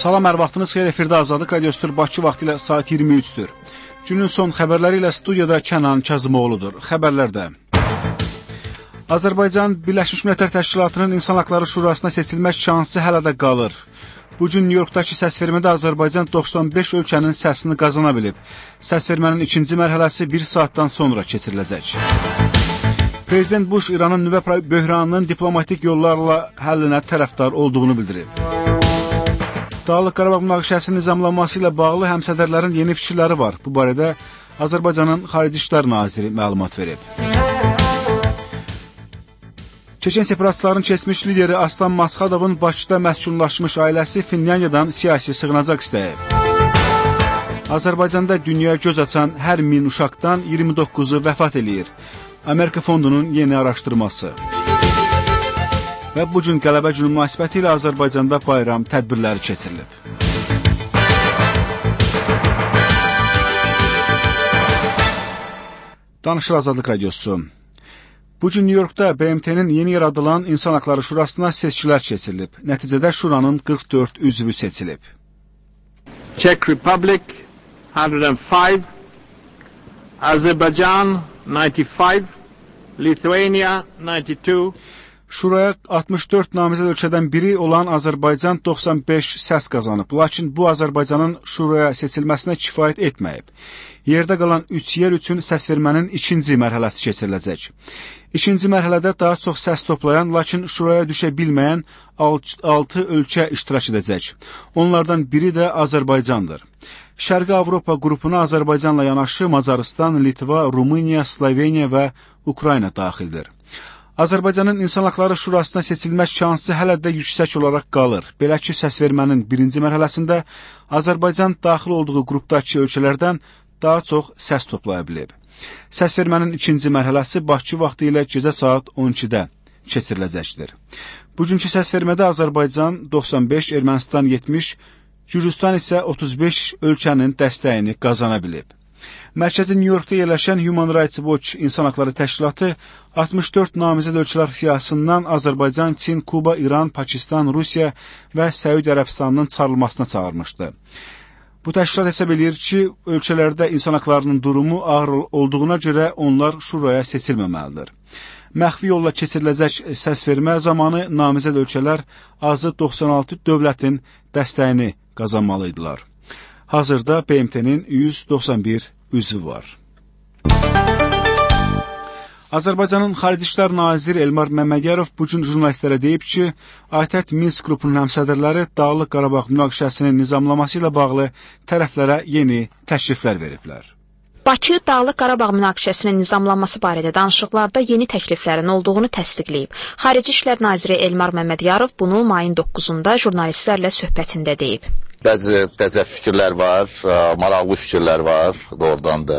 Salam, hər vaxtınız xeyir, efirdə Azadlıq Radiosudur, Bakı vaxtı ilə saat 23-dür. Günün son xəbərləri ilə studiyada Kənan Kazımoğludur. Xəbərlərdə Azərbaycan Birləşmiş Millətlər Təşkilatının İnsan Haqları Şurasına seçilmək şansı hələ də qalır. Bu gün New Yorkdakı səsvermədə Azərbaycan 95 ölkənin səsini qazana bilib. Səsvermənin ikinci mərhələsi 1 saatdan sonra keçiriləcək. Prezident Bush İranın nüvə böhranının diplomatik yollarla həllinə tərəfdar olduğunu bildirib. Dağlıq Qarabağ münaqişəsinin nizamlanması ilə bağlı həmsədərlərin yeni fikirləri var. Bu barədə Azərbaycanın Xarici İşlər Naziri məlumat verib. Çeçen separatistlərin keçmiş lideri Aslan Masxadovun Bakıda məskunlaşmış ailəsi Finlandiyadan siyasi sığınacaq istəyib. Azərbaycanda dünyaya göz açan hər 1000 uşaqdan 29'u vəfat eləyir. Amerika Fondunun yeni araşdırması. Və bugün qələbə günü münasibəti ilə Azərbaycanda bayram tədbirləri keçirilib. Danışır Azadlıq Radiosu. Bugün New Yorkda BMT-nin yeni yaradılan İnsan Haqları Şurasına seçkilər keçirilib. Nəticədə Şuranın 44 üzvü seçilib. Czech Republic 105, Azerbaijan 95, Lithuania 92. Şuraya 64 namizəd ölkədən biri olan Azərbaycan 95 səs qazanıb. Lakin bu Azərbaycanın Şuraya seçilməsinə kifayət etməyib. Yerdə qalan 3 yer üçün səsvermənin ikinci mərhələsi keçiriləcək. İkinci mərhələdə daha çox səs toplayan, lakin Şuraya düşə bilməyən 6 ölkə iştirak edəcək. Onlardan biri də Azərbaycandır. Şərqi Avropa qrupuna Azərbaycanla yanaşı Macaristan, Litva, Rumıniya, Sloveniya və Ukrayna daxildir. Azərbaycanın İnsan Haqları Şurasına seçilmək şansı hələ də yüksək olaraq qalır. Belə ki, səsvermənin birinci mərhələsində Azərbaycan daxil olduğu qrupdakı ölkələrdən daha çox səs toplaya bilib. Səsvermənin ikinci mərhələsi Bakı vaxtı ilə gecə saat 12-də keçiriləcəkdir. Bugünkü səsvermədə Azərbaycan 95, Ermənistan 70, Gürcüstan isə 35 ölkənin dəstəyini qazana bilib. Mərkəzi New Yorkda yerləşən Human Rights Watch İnsan Haqları Təşkilatı 64 namizəd ölkələr siyasından Azərbaycan, Çin, Kuba, İran, Pakistan, Rusiya və Səud Ərəbistanının çağırılmasına çağırmışdı. Bu təşkilat hesab edir ki, ölkələrdə insan haqlarının durumu ağır olduğuna görə onlar Şuraya seçilməməlidir. Məxfi yolla keçiriləcək səsvermə zamanı namizəd ölkələr azı 96 dövlətin dəstəyini qazanmalıydılar. Hazırda BMT-nin 191 üzvü var. Azərbaycanın Xarici İşlər Naziri Elmar Məmmədiyarov bugün jurnalistlərə deyib ki, ATƏT Minsk qrupunun həmsədərləri Dağlıq Qarabağ münaqişəsinin nizamlaması ilə bağlı tərəflərə yeni təkliflər veriblər. Bakı Dağlıq Qarabağ münaqişəsinin nizamlanması barədə danışıqlarda yeni təkliflərin olduğunu təsdiqləyib. Xarici İşlər Naziri Elmar Məmmədiyarov bunu mayın 9-da jurnalistlərlə söhbətində deyib. Bəzi təzə fikirlər var, maraqlı fikirlər var. Doğrudan da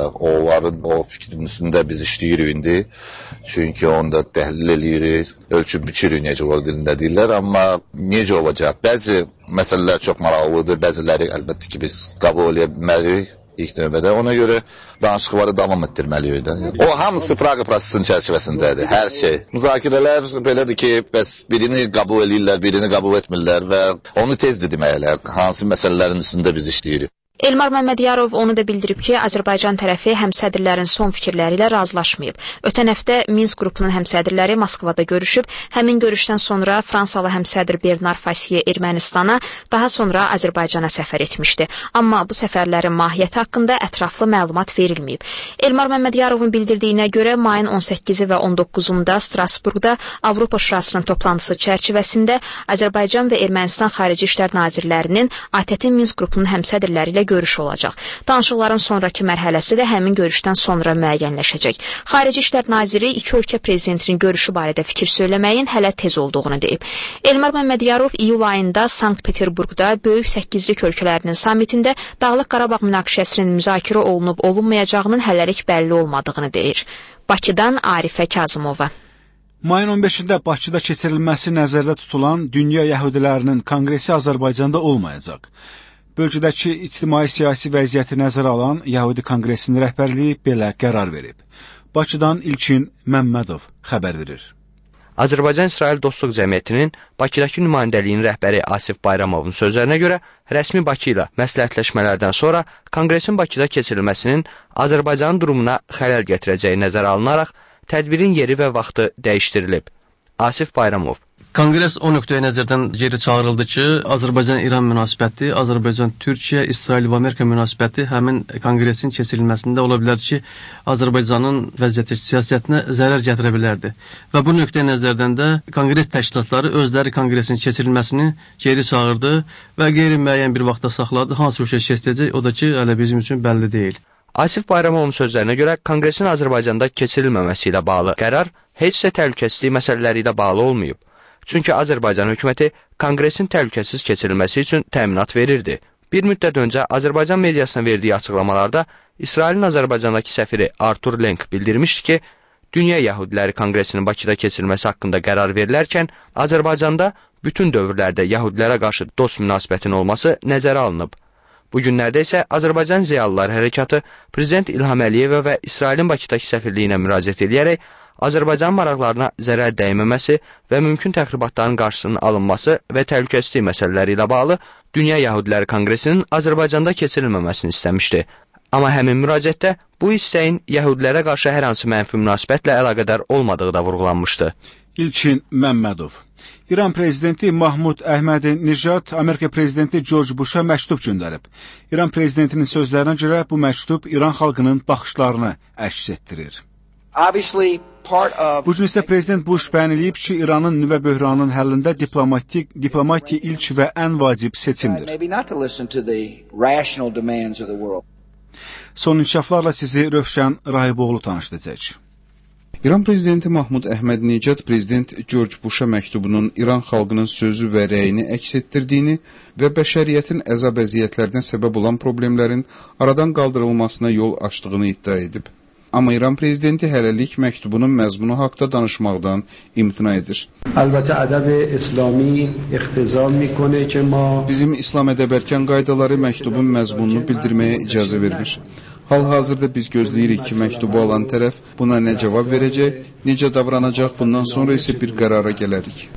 o fikrin üstündə biz işləyirik indi. Çünki onu da təhlil edirik, ölçüb biçirik necə o dilində deyirlər. Amma necə olacaq? Bəzi məsələlər çox maraqlıdır, bəziləri əlbəttə ki biz qəbul edə bilmərik. İlk növbədə ona görə danışıqları davam etdirməliyik. O hamısı Praqa prosesinin çərçivəsindədir, hər şey. Müzakirələr belədir ki, bəs birini qəbul edirlər, birini qəbul etmirlər və onu tezdir deməklər, hansı məsələlərin üstündə biz işləyirik. Elmar Məmmədiyarov onu da bildirib ki, Azərbaycan tərəfi həmsədrlərin son fikirləri ilə razılaşmayıb. Ötən həftə Minsk qrupunun həmsədrləri Moskvada görüşüb, həmin görüşdən sonra Fransalı həmsədr Bernard Fassier Ermənistana, daha sonra Azərbaycana səfər etmişdi. Amma bu səfərlərin mahiyyəti haqqında ətraflı məlumat verilməyib. Elmar Məmmədyarovun bildirdiyinə görə mayın 18-i və 19-unda Strasburqda Avropa Şurasının toplantısı çərçivəsində Azərbaycan və Ermənistan Xarici İşlər Nazirlərinin ATƏT-in Minsk qrupunun həmsədrləri ilə görüş olacaq. Danışıqların sonraki mərhələsi də həmin görüşdən sonra müəyyənləşəcək. Xarici İşlər Naziri iki ölkə prezidentinin görüşü barədə fikir söyləməyin hələ tez olduğunu deyib. Elmar Məmmədiyarov iyul ayında Sankt-Peterburqda Böyük Səkkizlik ölkələrinin samitində Dağlıq Qarabağ münaqişəsinin müzakirə olunub-olunmayacağının hələlik bəlli olmadığını deyir. Bakıdan Arifə Kazımova. Mayın 15-də Bakıda keçirilməsi nəzərdə tutulan Dünya Yəhudilərinin Konqresi Azərbaycanda olmayacaq. Bölgədəki ictimai-siyasi vəziyyəti nəzərə alan Yəhudi Konqresinin rəhbərliyi belə qərar verib. Bakıdan İlkin Məmmədov xəbər verir. Azərbaycan-İsrail Dostluq Cəmiyyətinin Bakıdakı nümayəndəliyinin rəhbəri Asif Bayramovun sözlərinə görə, rəsmi Bakı ilə məsləhətləşmələrdən sonra Konqresin Bakıda keçirilməsinin Azərbaycanın durumuna xələl gətirəcəyi nəzərə alınaraq, tədbirin yeri və vaxtı dəyişdirilib. Asif Bayramov. Konqres o nöqtəyə nəzərdən geri çağırıldı ki, Azərbaycan-İran münasibəti, Azərbaycan-Türkiyə, İsrail və Amerika münasibəti həmin konqresin keçirilməsində ola bilər ki, Azərbaycanın vəziyyəti siyasətinə zərər gətirə bilərdi. Və bu nöqtəyə nəzərdən də konqres təşkilatları özləri konqresin keçirilməsini geri çağırdı və qeyri-müəyyən bir vaxta saxladı. Hansı bir şey keçiriləcək, o da ki, hələ bizim üçün bəlli deyil. Asif Bayramovun sözlərinə görə, konqresin Azərbaycanda keçirilməməsi ilə bağlı qərar heç də təhlükəsizlik məsələləri ilə bağlı olmayıb. Çünki Azərbaycan hökuməti konqresin təhlükəsiz keçirilməsi üçün təminat verirdi. Bir müddət öncə Azərbaycan mediasına verdiyi açıqlamalarda İsrailin Azərbaycandakı səfiri Artur Lenk bildirmişdi ki, Dünya Yəhudiləri Konqresinin Bakıda keçirilməsi haqqında qərar verilərkən Azərbaycanda bütün dövrlərdə Yəhudilərə qarşı dost münasibətin olması nəzərə alınıb. Bu günlərdə isə Azərbaycan Ziyalılar Hərəkatı Prezident İlham Əliyevə və İsrailin Bakıdakı səfirliyinə müraciət edərək Azərbaycan maraqlarına zərər dəyməməsi və mümkün təxribatların qarşısının alınması və təhlükəsizlik məsələləri ilə bağlı Dünya Yəhudiləri Konqresinin Azərbaycanda keçirilməməsini istəmişdi. Amma həmin müraciətdə bu istəyin Yəhudilərə qarşı hər hansı mənfi münasibətlə əlaqədar olmadığı da vurğulanmışdı. İlkin Məmmədov. İran prezidenti Mahmud Əhmədi-Nijad Amerika prezidenti George Bush'a məktub göndərib. İran prezidentinin sözlərinə görə bu məktub İran xalqının baxışlarını əks etdirir. Bu gün isə Prezident Bush bəyan edib ki, İranın nüvə böhranının həllində diplomatiya ilk və ən vacib seçimdir. Son inkişaflarla sizi Rövşən Rahiboğlu tanışdıracaq. İran prezidenti Mahmud Əhməd-Nijad prezident George Bush'a məktubunun İran xalqının sözü və rəyini əks etdirdiyini və bəşəriyyətin əzab-əziyyətlərinə səbəb olan problemlərin aradan qaldırılmasına yol açdığını iddia edib. Amma İran prezidenti hələlik məktubunun məzmunu haqda danışmaqdan imtina edir. Bizim İslam ədəb-ərkan qaydaları məktubun məzmununu bildirməyə icazə vermir. Hal-hazırda biz gözləyirik ki, məktubu alan tərəf buna nə cavab verəcək, necə davranacaq, bundan sonra isə bir qərara gələrik.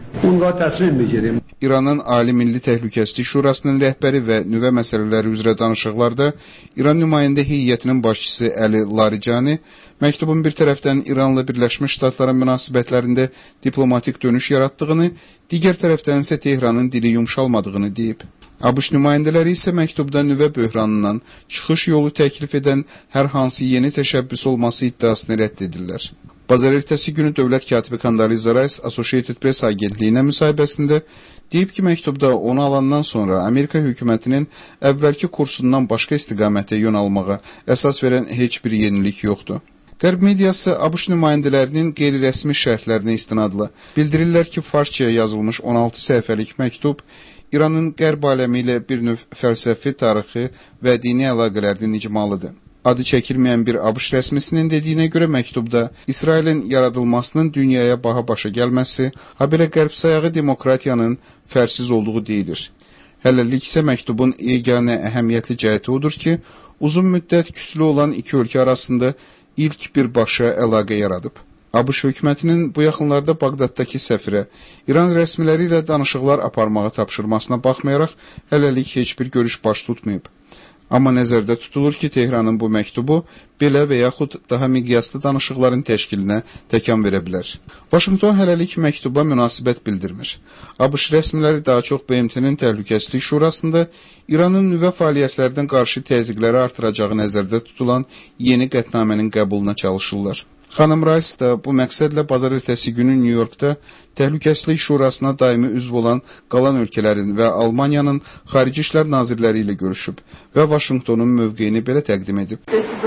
İranın Ali Milli Təhlükəsizlik Şurasının rəhbəri və nüvə məsələləri üzrə danışıqlarda İran nümayəndə heyətinin başçısı Əli Laricani məktubun bir tərəfdən İranla Birləşmiş Ştatların münasibətlərində diplomatik dönüş yaratdığını, digər tərəfdən isə Tehranın dili yumşalmadığını deyib. ABŞ nümayəndələri isə məktubda nüvə böhranından çıxış yolu təklif edən hər hansı yeni təşəbbüs olması iddiasını rədd edirlər. Bazar ertəsi günü dövlət katibi Condoleezza Rice Associated Press agentliyinə müsahibəsində deyib ki, məktubda onu alandan sonra Amerika hökumətinin əvvəlki kursundan başqa istiqamətə yönəlmağa əsas verən heç bir yenilik yoxdur. Qərb mediası ABŞ nümayəndələrinin qeyri-rəsmi şərhlərinə istinadla bildirirlər ki, farsçaya yazılmış 16 səhifəlik məktub İranın qərb aləmi ilə bir növ fəlsəfi, tarixi və dini əlaqələrinin icmalıdır. Adı çəkilməyən bir ABŞ rəsmisinin dediyinə görə məktubda İsrailin yaradılmasının dünyaya baha başa gəlməsi, habelə qərb sayağı demokratiyanın fərsiz olduğu deyilir. Hələlik isə məktubun yeganə əhəmiyyətli cəhəti odur ki, uzun müddət küslü olan iki ölkə arasında ilk birbaşa əlaqə yaradıb. ABŞ hökumətinin bu yaxınlarda Bağdaddakı səfirə İran rəsmiləri ilə danışıqlar aparmağı tapşırmasına baxmayaraq, hələlik heç bir görüş baş tutmayıb. Amma nəzərdə tutulur ki, Tehranın bu məktubu belə və yaxud daha miqyaslı danışıqların təşkilinə təkan verə bilər. Vaşinqton hələlik məktuba münasibət bildirmir. ABŞ rəsmiləri daha çox BMT-nin Təhlükəsizlik Şurasında İranın nüvə fəaliyyətlərindən qarşı təzyiqləri artıracağı nəzərdə tutulan yeni qətnamənin qəbuluna çalışırlar. Xanım Rice da bu məqsədlə bazar ertəsi günü New Yorkda Təhlükəsizlik Şurasına daimi üzv olan qalan ölkələrin və Almaniyanın xarici işlər nazirləri ilə görüşüb və Vaşinqtonun mövqeyini belə təqdim edib.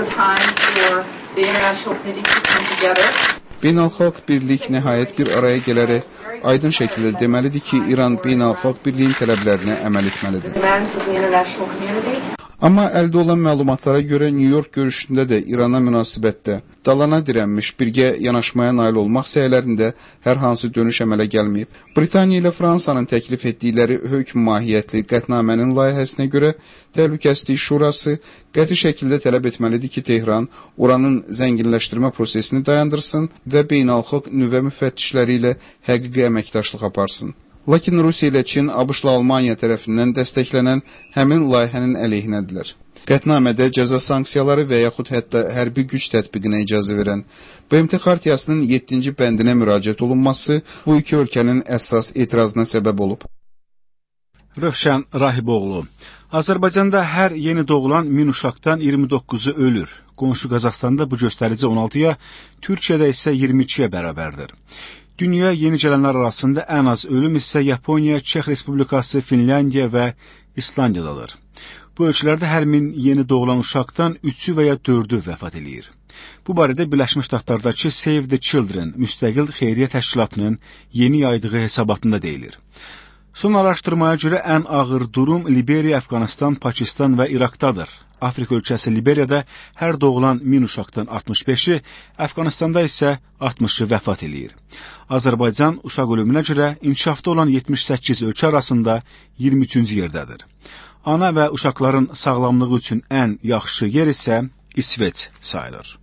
Beynəlxalq birlik nəhayət bir araya gələrək aydın şəkildə deməlidir ki, İran beynəlxalq birliyin tələblərinə əməl etməlidir. Amma əldə olan məlumatlara görə New York görüşündə də İrana münasibətdə dalana dirənmiş, birgə yanaşmaya nail olmaq səylərində hər hansı dönüş əmələ gəlməyib. Britaniya ilə Fransanın təklif etdikləri hökm mahiyyətli qətnamənin layihəsinə görə Təhlükəsizlik Şurası qəti şəkildə tələb etməlidir ki, Tehran uranın zənginləşdirmə prosesini dayandırsın və beynəlxalq nüvə müfəttişləri ilə həqiqi əməkdaşlıq aparsın. Lakin Rusiya ilə Çin, ABŞ-la Almaniya tərəfindən dəstəklənən həmin layihənin əleyhinədirlər. Qətnamədə cəza sanksiyaları və yaxud hətta hərbi güc tətbiqinə icazə verən BMT Xartiyasının 7-ci bəndinə müraciət olunması bu iki ölkənin əsas etirazına səbəb olub. Rövşən Rahiboğlu. Azərbaycanda hər yeni doğulan 1000 uşaqdan 29-u ölür. Qonşu Qazaxstanda bu göstərici 16-ya, Türkiyədə isə 22-yə bərabərdir. Dünya yeni gələnlər arasında ən az ölüm isə Yaponiya, Çex Respublikası, Finlandiya və İslandiyadadır. Bu ölkələrdə hər 1000 yeni doğulan uşaqdan 3-ü və ya 4-ü vəfat edir. Bu barədə Birləşmiş Ştatlardakı Save the Children müstəqil xeyriyyə təşkilatının yeni yaydığı hesabatında deyilir. Son araşdırmaya görə ən ağır durum Liberiya, Əfqanistan, Pakistan və İraqdadır. Afrika ölkəsi Liberiyada hər doğulan 1000 uşaqdan 65-i, Əfqanistanda isə 60-ı vəfat edir. Azərbaycan uşaq ölümünə görə inkişafda olan 78 ölkə arasında 23-cü yerdədir. Ana və uşaqların sağlamlığı üçün ən yaxşı yer isə İsveç sayılır.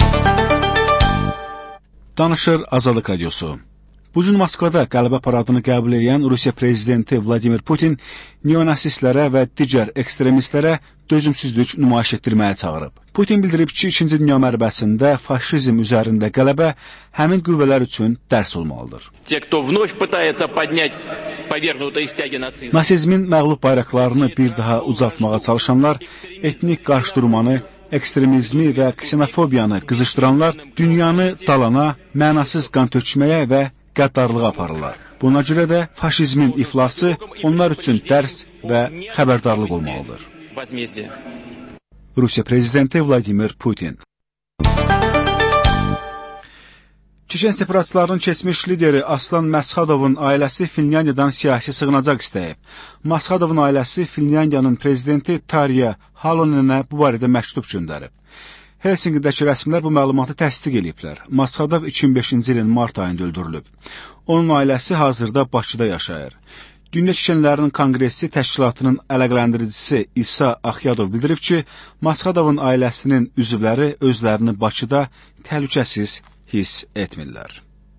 Danışır Azadlıq Radiosu. Bu gün Moskvada qələbə paradını qəbul edən Rusiya prezidenti Vladimir Putin neonasistlərə və digər ekstremistlərə dözümsüzlük nümayiş etdirməyə çağırıb. Putin bildirib ki, 2-ci Dünya müharibəsində faşizm üzərində qələbə həmin qüvvələr üçün dərs olmalıdır. Nasizmin məğlub bayraqlarını bir daha ucaltmağa çalışanlar, etnik qarşıdurmanı, ekstremizmi və ksenofobiyanı qızışdıranlar dünyanı dalana, mənasız qan tökməyə və qəddarlığa aparırlar. Buna görə də faşizmin iflası onlar üçün dərs və xəbərdarlıq olmalıdır. Rusiya prezidenti Vladimir Putin. Çeçen separatçılarının keçmiş lideri Aslan Məshadovun ailəsi Finlandiyadan siyasi sığınacaq istəyib. Məshadovun ailəsi Finlandiyanın prezidenti Tarja Halonenə bu barədə məktub göndərib. Helsinkidəki rəsmilər bu məlumatı təsdiq ediblər. Məshadov 2005-ci ilin mart ayında öldürülüb. Onun ailəsi hazırda Bakıda yaşayır. Dünya Çeçenlərinin Konqresi təşkilatının əlaqələndiricisi İsa Axyadov bildirib ki, Məshadovun ailəsinin üzvləri özlərini Bakıda təhlükəsiz hiss etmirlər.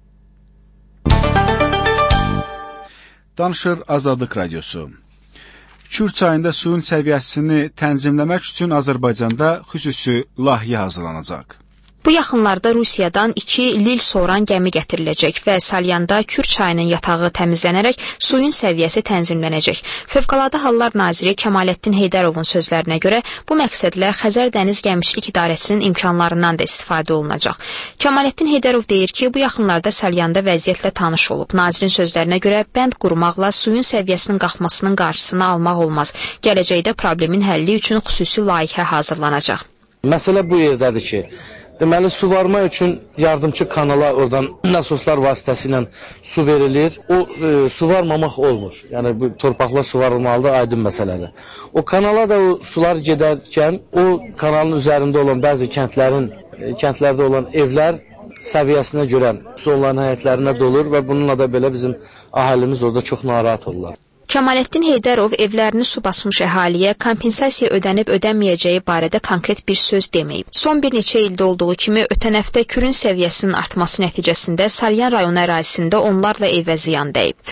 Danışır Azadlıq Radiosu. Kür çayında suyun səviyyəsini tənzimləmək üçün Azərbaycanda xüsusi layihə hazırlanacaq. Bu yaxınlarda Rusiyadan 2 lil soran gəmi gətiriləcək və Salyanda Kür çayının yatağı təmizlənərək suyun səviyyəsi tənzimlənəcək. Fövqəladə Hallar Naziri Kəmalettin Heydərovun sözlərinə görə bu məqsədlə Xəzər Dəniz Gəmişlik İdarəsinin imkanlarından da istifadə olunacaq. Kəmalettin Heydərov deyir ki, bu yaxınlarda Salyanda vəziyyətlə tanış olub. Nazirin sözlərinə görə bənd qurmaqla suyun səviyyəsinin qalxmasının qarşısını almaq olmaz. Gələcəkdə problemin həlli üçün xüsusi layihə hazırlanacaq. Məsələ bu yerdədir ki, deməli, suvarma üçün yardımçı kanala oradan nasoslar vasitəsilə su verilir. O suvarmamaq olmur. Yəni, bu torpaqla suvarılmalıdır, aydın məsələdir. O kanala da o sular gedərkən, o kanalın üzərində olan bəzi kəndlərdə olan evlər səviyyəsinə görə su onların həyətlərinə dolur və bununla da belə bizim əhalimiz orada çox narahat olurlar. Kəmalettin Heydərov evlərini su basmış əhaliyə kompensasiya ödənib-ödənməyəcəyi barədə konkret bir söz deməyib. Son bir neçə ildə olduğu kimi ötən həftə Kürün səviyyəsinin artması nəticəsində Salyan rayonu ərazisində onlarla evə ziyan dəyib.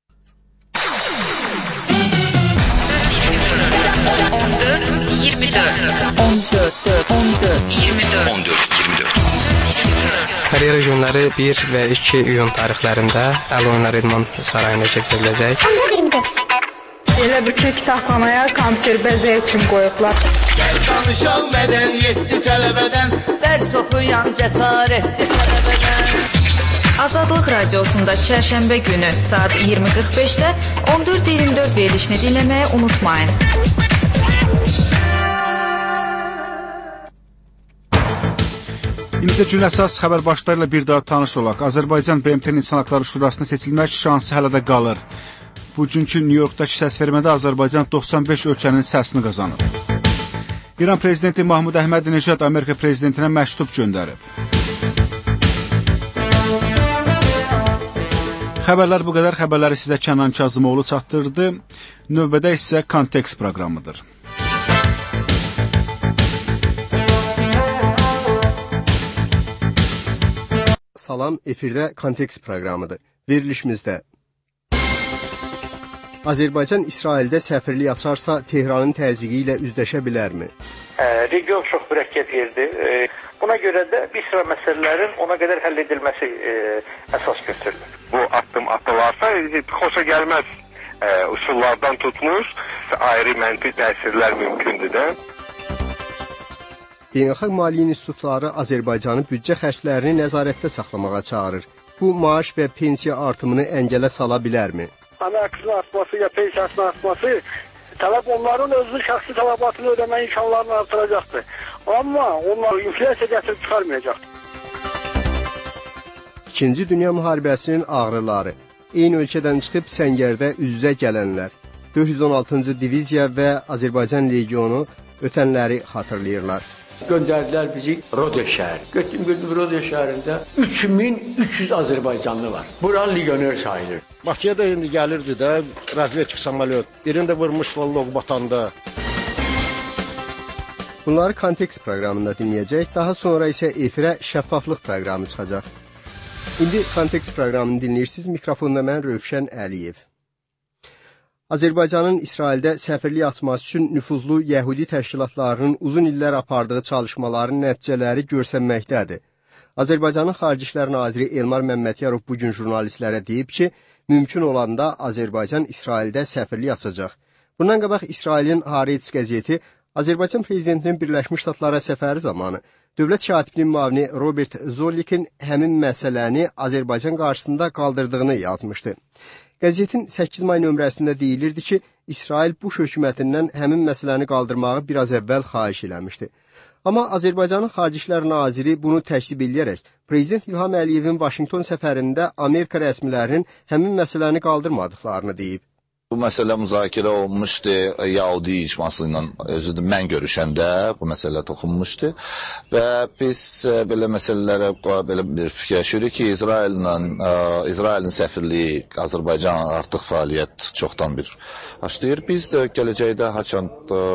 Koreya regionları 1 və 2 iyun tarixlərində Əl Oyunlar İdman Sarayında keçiriləcək. Elə bir ki, kitabxanaya kompüter bəzəyi üçün qoyublar. Gəl danışaq mədəniyyətli tələbədən, dərs oxuyan cəsarətli tələbədən. Azadlıq Radiosunda çərşənbə günü saat 20:45-də 14:24 verilişini dinləməyi unutmayın. İndi gün əsas xəbər başlarıyla bir daha tanış olaq. Azərbaycan BMT-nin İnsan Haqları Şurasına seçilmək şansı hələ də qalır. Bugünkü New Yorkdakı səsvermədə Azərbaycan 95 ölkənin səsini qazanıb. İran prezidenti Mahmud Əhməd-Neşad Amerika prezidentinə məktub göndərib. Xəbərlər bu qədər. Xəbərləri sizə Kənan Kazımoğlu çatdırdı. Növbədə isə Kontekst proqramıdır. Salam, efirdə Kontekst proqramıdır. Verilişimizdə Azərbaycan İsraildə səfirlik açarsa Tehranın təzyiqi ilə üzləşə bilərmi? Region çox mürəkkəb yerdir. Buna görə də bir sıra məsələlərin ona qədər həll edilməsi əsas götürülür. Bu addım atılarsa xoşa gəlməz üsullardan tutmuş, ayrı mənfi təsirlər mümkündür də. Beynəlxalq Maliyyə İnstitutları Azərbaycanı büdcə xərclərini nəzarətdə saxlamağa çağırır. Bu maaş və pensiya artımını əngələ sala bilərmi? Əməkçinin artması ya pensiyasının artması tələb onların özünün şəxsi tələbatını ödəmə imkanlarını artıracaqdır. Amma onlar inflyasiya gətirib çıxarmayacaqdır. İkinci Dünya müharibəsinin ağrıları, eyni ölkədən çıxıb səngərdə üz-üzə gələnlər, 416-cı diviziya və Azərbaycan legionu ötənləri xatırlayırlar. Göndərdilər bizi Rodya şəhər. Gördüm Rodya şəhərində 3300 Azərbaycanlı var. Buranın legioner sayılır. Bakıya da indi gəlirdi də razvedka samolyot. Birini də vurmuş Vallog batanda. Bunları Kontekst proqramında dinləyəcək. Daha sonra isə efirə şəffaflıq proqramı çıxacaq. İndi Kontekst proqramını dinləyirsiniz. Mikrofonda mən Rövşən Əliyev. Azərbaycanın İsraildə səfirlik açması üçün nüfuzlu yəhudi təşkilatlarının uzun illər apardığı çalışmaların nəticələri görsənməkdədir. Azərbaycanın Xarici İşlər Naziri Elmar Məmmədiyarov bugün jurnalistlərə deyib ki, mümkün olanda Azərbaycan İsraildə səfirlik açacaq. Bundan qabaq İsrailin Haaretz qəzeti Azərbaycan prezidentinin Birləşmiş Ştatlara səfəri zamanı dövlət katibliyinin müavini Robert Zollikin həmin məsələni Azərbaycan qarşısında qaldırdığını yazmışdı. Qəzetin 8 may nömrəsində deyilirdi ki, İsrail Buş hökumətindən həmin məsələni qaldırmağı biraz əvvəl xahiş eləmişdi. Amma Azərbaycanın Xarici İşlər Naziri bunu təkzib eləyərək, Prezident İlham Əliyevin Vaşinqton səfərində Amerika rəsmilərinin həmin məsələni qaldırmadıqlarını deyib. Bu məsələ müzakirə olmuşdu, Yahudi icması ilə özüdür, mən görüşəndə bu məsələ toxunmuşdu və biz belə məsələlərə belə bir fikirləşirik ki, İsrailin səfirliyi Azərbaycan artıq fəaliyyət çoxdan bir başlayır. Biz də gələcəkdə haçan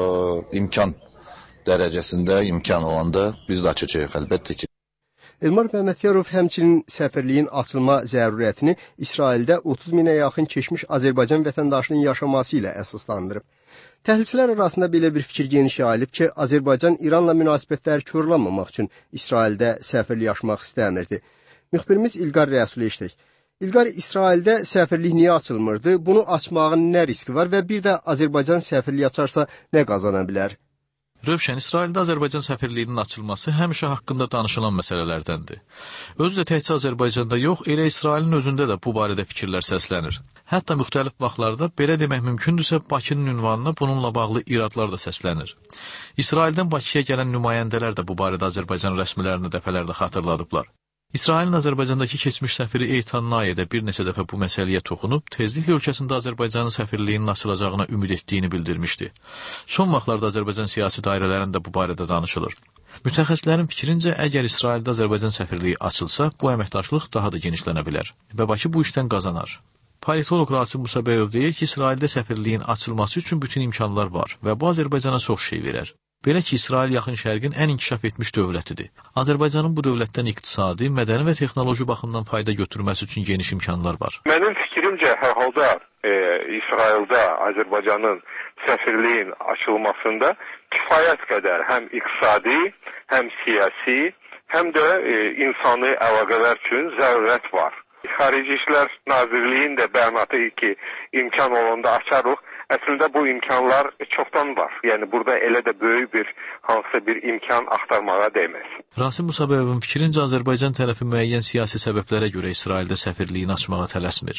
imkan dərəcəsində imkan olanda biz də açacağıq əlbəttə ki. Elmar Məmmədiyarov həmçinin səfirliyin açılma zərurətini İsraildə 30 minə yaxın keçmiş Azərbaycan vətəndaşının yaşaması ilə əsaslandırıb. Təhlilçilər arasında belə bir fikir geniş yayılıb ki, Azərbaycan İranla münasibətləri korlanmamaq üçün İsraildə səfirlik açmaq istəmirdi. Müxbirimiz İlqar Rəsul eşitdik. İlqar, İsraildə səfirlik niyə açılmırdı? Bunu açmağın nə riski var və bir də Azərbaycan səfirlik açarsa nə qazana bilər? Rövşən, İsraildə Azərbaycan səfirliyinin açılması həmişə haqqında danışılan məsələlərdəndir. Özü də təkcə Azərbaycanda yox, elə İsrailin özündə də bu barədə fikirlər səslənir. Hətta müxtəlif vaxtlarda belə demək mümkündürsə, Bakının ünvanına bununla bağlı iradlar da səslənir. İsraildən Bakıya gələn nümayəndələr də bu barədə Azərbaycan rəsmilərini dəfələrlə xatırladıblar. İsrailin Azərbaycandakı keçmiş səfiri Eytan Nayə də bir neçə dəfə bu məsələyə toxunub, tezliklə ölkəsində Azərbaycanın səfirliyinin açılacağına ümid etdiyini bildirmişdi. Son vaxtlarda Azərbaycan siyasi dairələrində bu barədə danışılır. Mütəxəssislərin fikrincə, əgər İsraildə Azərbaycan səfirliyi açılsa, bu əməkdaşlıq daha da genişlənə bilər və Bakı bu işdən qazanar. Politoloq Rasim Musabəyov deyir ki, İsraildə səfirliyin açılması üçün bütün imkanlar var və bu Azərbaycana çox şey verər. Belə ki, İsrail yaxın şərqin ən inkişaf etmiş dövlətidir. Azərbaycanın bu dövlətdən iqtisadi, mədəni və texnoloji baxımdan fayda götürməsi üçün geniş imkanlar var. Mənim fikrimcə, hər halda İsraildə Azərbaycanın səfirliyin açılmasında kifayət qədər həm iqtisadi, həm siyasi, həm də insani əlaqələr üçün zərurət var. Xarici İşlər Nazirliyinin də bəyanatı ki, imkan olanda açarıq. Əslində bu imkanlar çoxdan var. Yəni burada elə də böyük bir hansısa bir imkan axtarmağa dəyməz. Rasim Musabəyovun fikrincə Azərbaycan tərəfi müəyyən siyasi səbəblərə görə İsraildə səfirliyin açmağa tələsmir.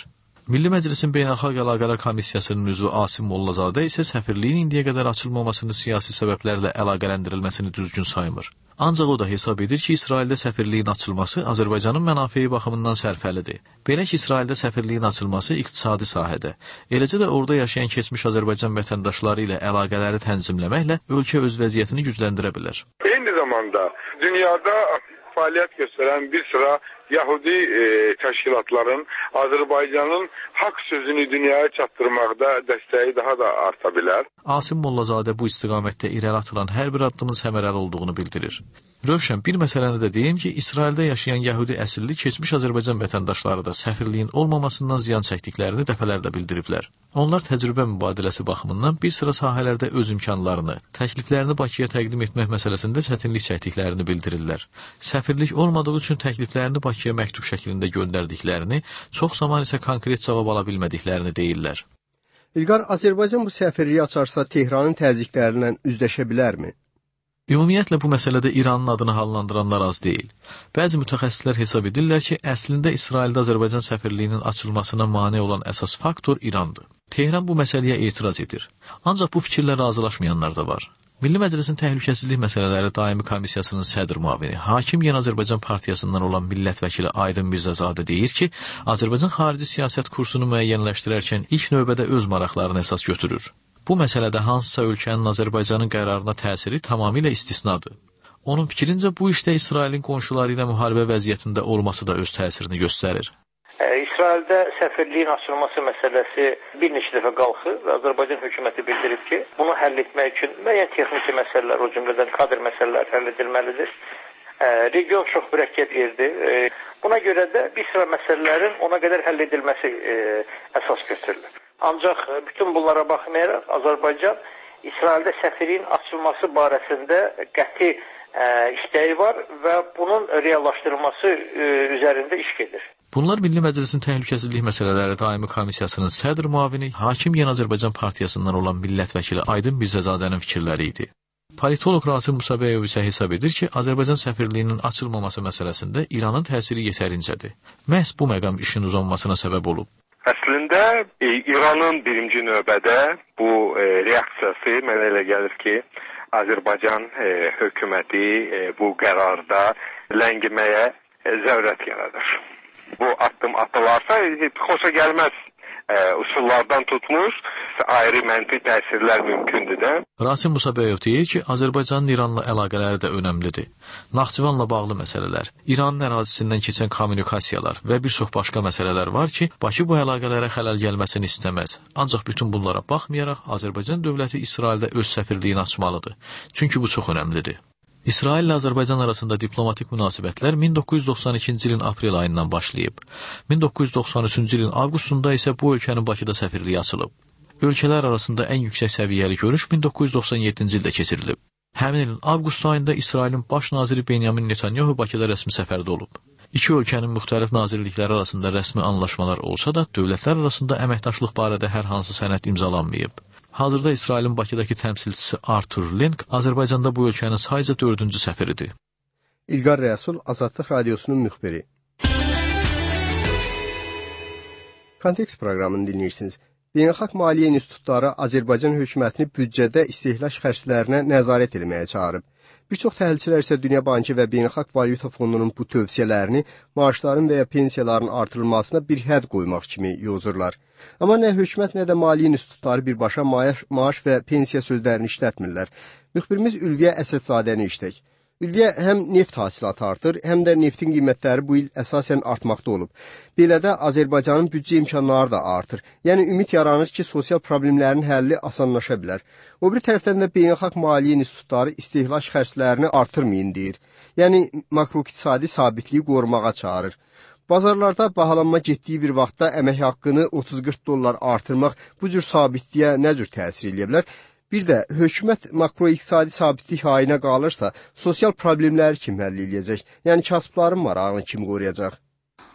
Milli Məclisin Beynəlxalq Əlaqələr Komissiyasının üzvü Asim Mollazadə isə səfirliyin indiyə qədər açılmamasını siyasi səbəblərlə əlaqələndirilməsini düzgün saymır. Ancaq o da hesab edir ki, İsraildə səfirliyin açılması Azərbaycanın mənafeyi baxımından sərfəlidir. Belə ki, İsraildə səfirliyin açılması iqtisadi sahədə, eləcə də orada yaşayan keçmiş Azərbaycan vətəndaşları ilə əlaqələri tənzimləməklə ölkə öz vəziyyətini gücləndirə bilər. Eyni zamanda dünyada fəaliyyət göstərən bir sıra Yahudi təşkilatların Azərbaycanın haqq sözünü dünyaya çatdırmaqda dəstəyi daha da arta bilər. Asim Mollazadə bu istiqamətdə irəli atılan hər bir addımın səmərəli olduğunu bildirir. Rövşən, bir məsələni də deyim ki, İsraildə yaşayan Yahudi əsilli keçmiş Azərbaycan vətəndaşları da səfirliyin olmamasından ziyan çəkdiklərini dəfələrlə bildiriblər. Onlar təcrübə mübadiləsi baxımından bir sıra sahələrdə öz imkanlarını, təkliflərini Bakıya təqdim etmək məsələsində çətinlik çəkdiklərini bildirirlər. Səfirlik olmadığı üçün təkliflərini Bakıya məktub şəklində göndərdiklərini, çox zaman isə konkret cavab ala bilmədiklərini deyirlər. İlqar, Azərbaycan bu səfirliyi açarsa Tehranın təzyiqlərindən üzləşə bilərmi? Ümumiyyətlə bu məsələdə İranın adını hallandıranlar az deyil. Bəzi mütəxəssislər hesab edirlər ki, əslində İsraildə Azərbaycan səfirliyinin açılmasına mane olan əsas faktor İrandır. Tehran bu məsələyə etiraz edir. Ancaq bu fikirlə razılaşmayanlar da var. Milli Məclisin Təhlükəsizlik Məsələləri Daimi Komissiyasının sədr müavini, Hakim Yeni Azərbaycan Partiyasından olan millət vəkili Aydın Mirzəzadə deyir ki, Azərbaycan xarici siyasət kursunu müəyyənləşdirərkən ilk növbədə öz maraqlarını əsas götürür. Bu məsələdə hansısa ölkənin Azərbaycanın qərarına təsiri tamamilə istisnadır. Onun fikrincə bu işdə İsrailin qonşuları ilə müharibə vəziyyətində olması da öz təsirini göstərir. İsraildə səfirliyin açılması məsələsi bir neçə dəfə qalxır və Azərbaycan hökuməti bildirib ki, bunu həll etmək üçün müəyyən texniki məsələlər, o cümlədən kadr məsələlər həll edilməlidir. Region çox mürəkkəb yerdir. Buna görə də bir sıra məsələlərin ona qədər həll edilməsi əsas götürülür. Ancaq bütün bunlara baxmayaraq Azərbaycan İsraildə səfirliyin açılması barəsində qəti istəyi var və bunun reallaşdırılması üzərində iş gedir. Bunlar Milli Məclisin Təhlükəsizlik Məsələləri Daimi Komissiyasının sədr müavini, Hakim Yeni Azərbaycan Partiyasından olan millət vəkili Aydın Mirzəzadənin fikirləri idi. Politolog Rasim Musabəyov isə hesab edir ki, Azərbaycan səfirliyinin açılmaması məsələsində İranın təsiri yetərincədir. Məhz bu məqam işin uzanmasına səbəb olub. Əslində İranın birinci növbədə bu reaksiyası mənə elə gəlir ki, Azərbaycan hökuməti bu qərarda ləngiməyə zərurət yaradır. Bu addım atılarsa xoşa gəlməz üsullardan tutmuş ayrı mənfi təsirlər mümkündür də. Rasim Musabəyov deyir ki, Azərbaycanın İranla əlaqələri də önəmlidir. Naxçıvanla bağlı məsələlər, İranın ərazisindən keçən kommunikasiyalar və bir çox başqa məsələlər var ki, Bakı bu əlaqələrə xələl gəlməsini istəməz. Ancaq bütün bunlara baxmayaraq, Azərbaycan dövləti İsraildə öz səfirliyini açmalıdır. Çünki bu çox önəmlidir. İsrail ilə Azərbaycan arasında diplomatik münasibətlər 1992-ci ilin aprel ayından başlayıb. 1993-cü ilin avqustunda isə bu ölkənin Bakıda səfirliyi açılıb. Ölkələr arasında ən yüksək səviyyəli görüş 1997-ci ildə keçirilib. Həmin ilin avqust ayında İsrailin baş naziri Benyamin Netanyahu Bakıda rəsmi səfərdə olub. İki ölkənin müxtəlif nazirlikləri arasında rəsmi anlaşmalar olsa da, dövlətlər arasında əməkdaşlıq barədə hər hansı sənəd imzalanmayıb. Hazırda İsrailin Bakıdakı təmsilçisi Artur Lenk Azərbaycanda bu ölkənin sayca 4-cü səfiridir. İlqar Rəsul, Azadlıq Radiosunun müxbiri. Kontekst proqramını dinləyirsiniz. Beynəlxalq Maliyyə İnstitutları Azərbaycan hökumətini büdcədə istehlak xərclərinə nəzarət etməyə çağırıb. Bir çox təhlilçilər isə Dünya Bankı və Beynəlxalq Valyuta Fondunun bu tövsiyələrini maaşların və ya pensiyaların artırılmasına bir hədd qoymaq kimi yozurlar. Amma nə hökumət, nə də maliyyə institutları birbaşa maaş və pensiya sözlərini işlətmirlər. Müxbirimiz Ülviyə Əsədzadəni işlək. Ülviyə, həm neft hasilatı artır, həm də neftin qiymətləri bu il əsasən artmaqda olub. Belə də Azərbaycanın büdcə imkanları da artır. Yəni, ümid yaranır ki, sosial problemlərin həlli asanlaşa bilər. O bir tərəfdən də beynəlxalq maliyyə institutları istehlak xərclərini artırmayın deyir. Yəni, makroiqtisadi sabitliyi qorumağa çağırır. Bazarlarda bahalanma getdiyi bir vaxtda əmək haqqını 30-40 dollar artırmaq bu cür sabitliyə nə cür təsir edə bilər? Bir də hökumət makroiqtisadi sabitlik hayına qalırsa, sosial problemləri kim həll edəcək? Yəni kasıbların marağını kim qoruyacaq?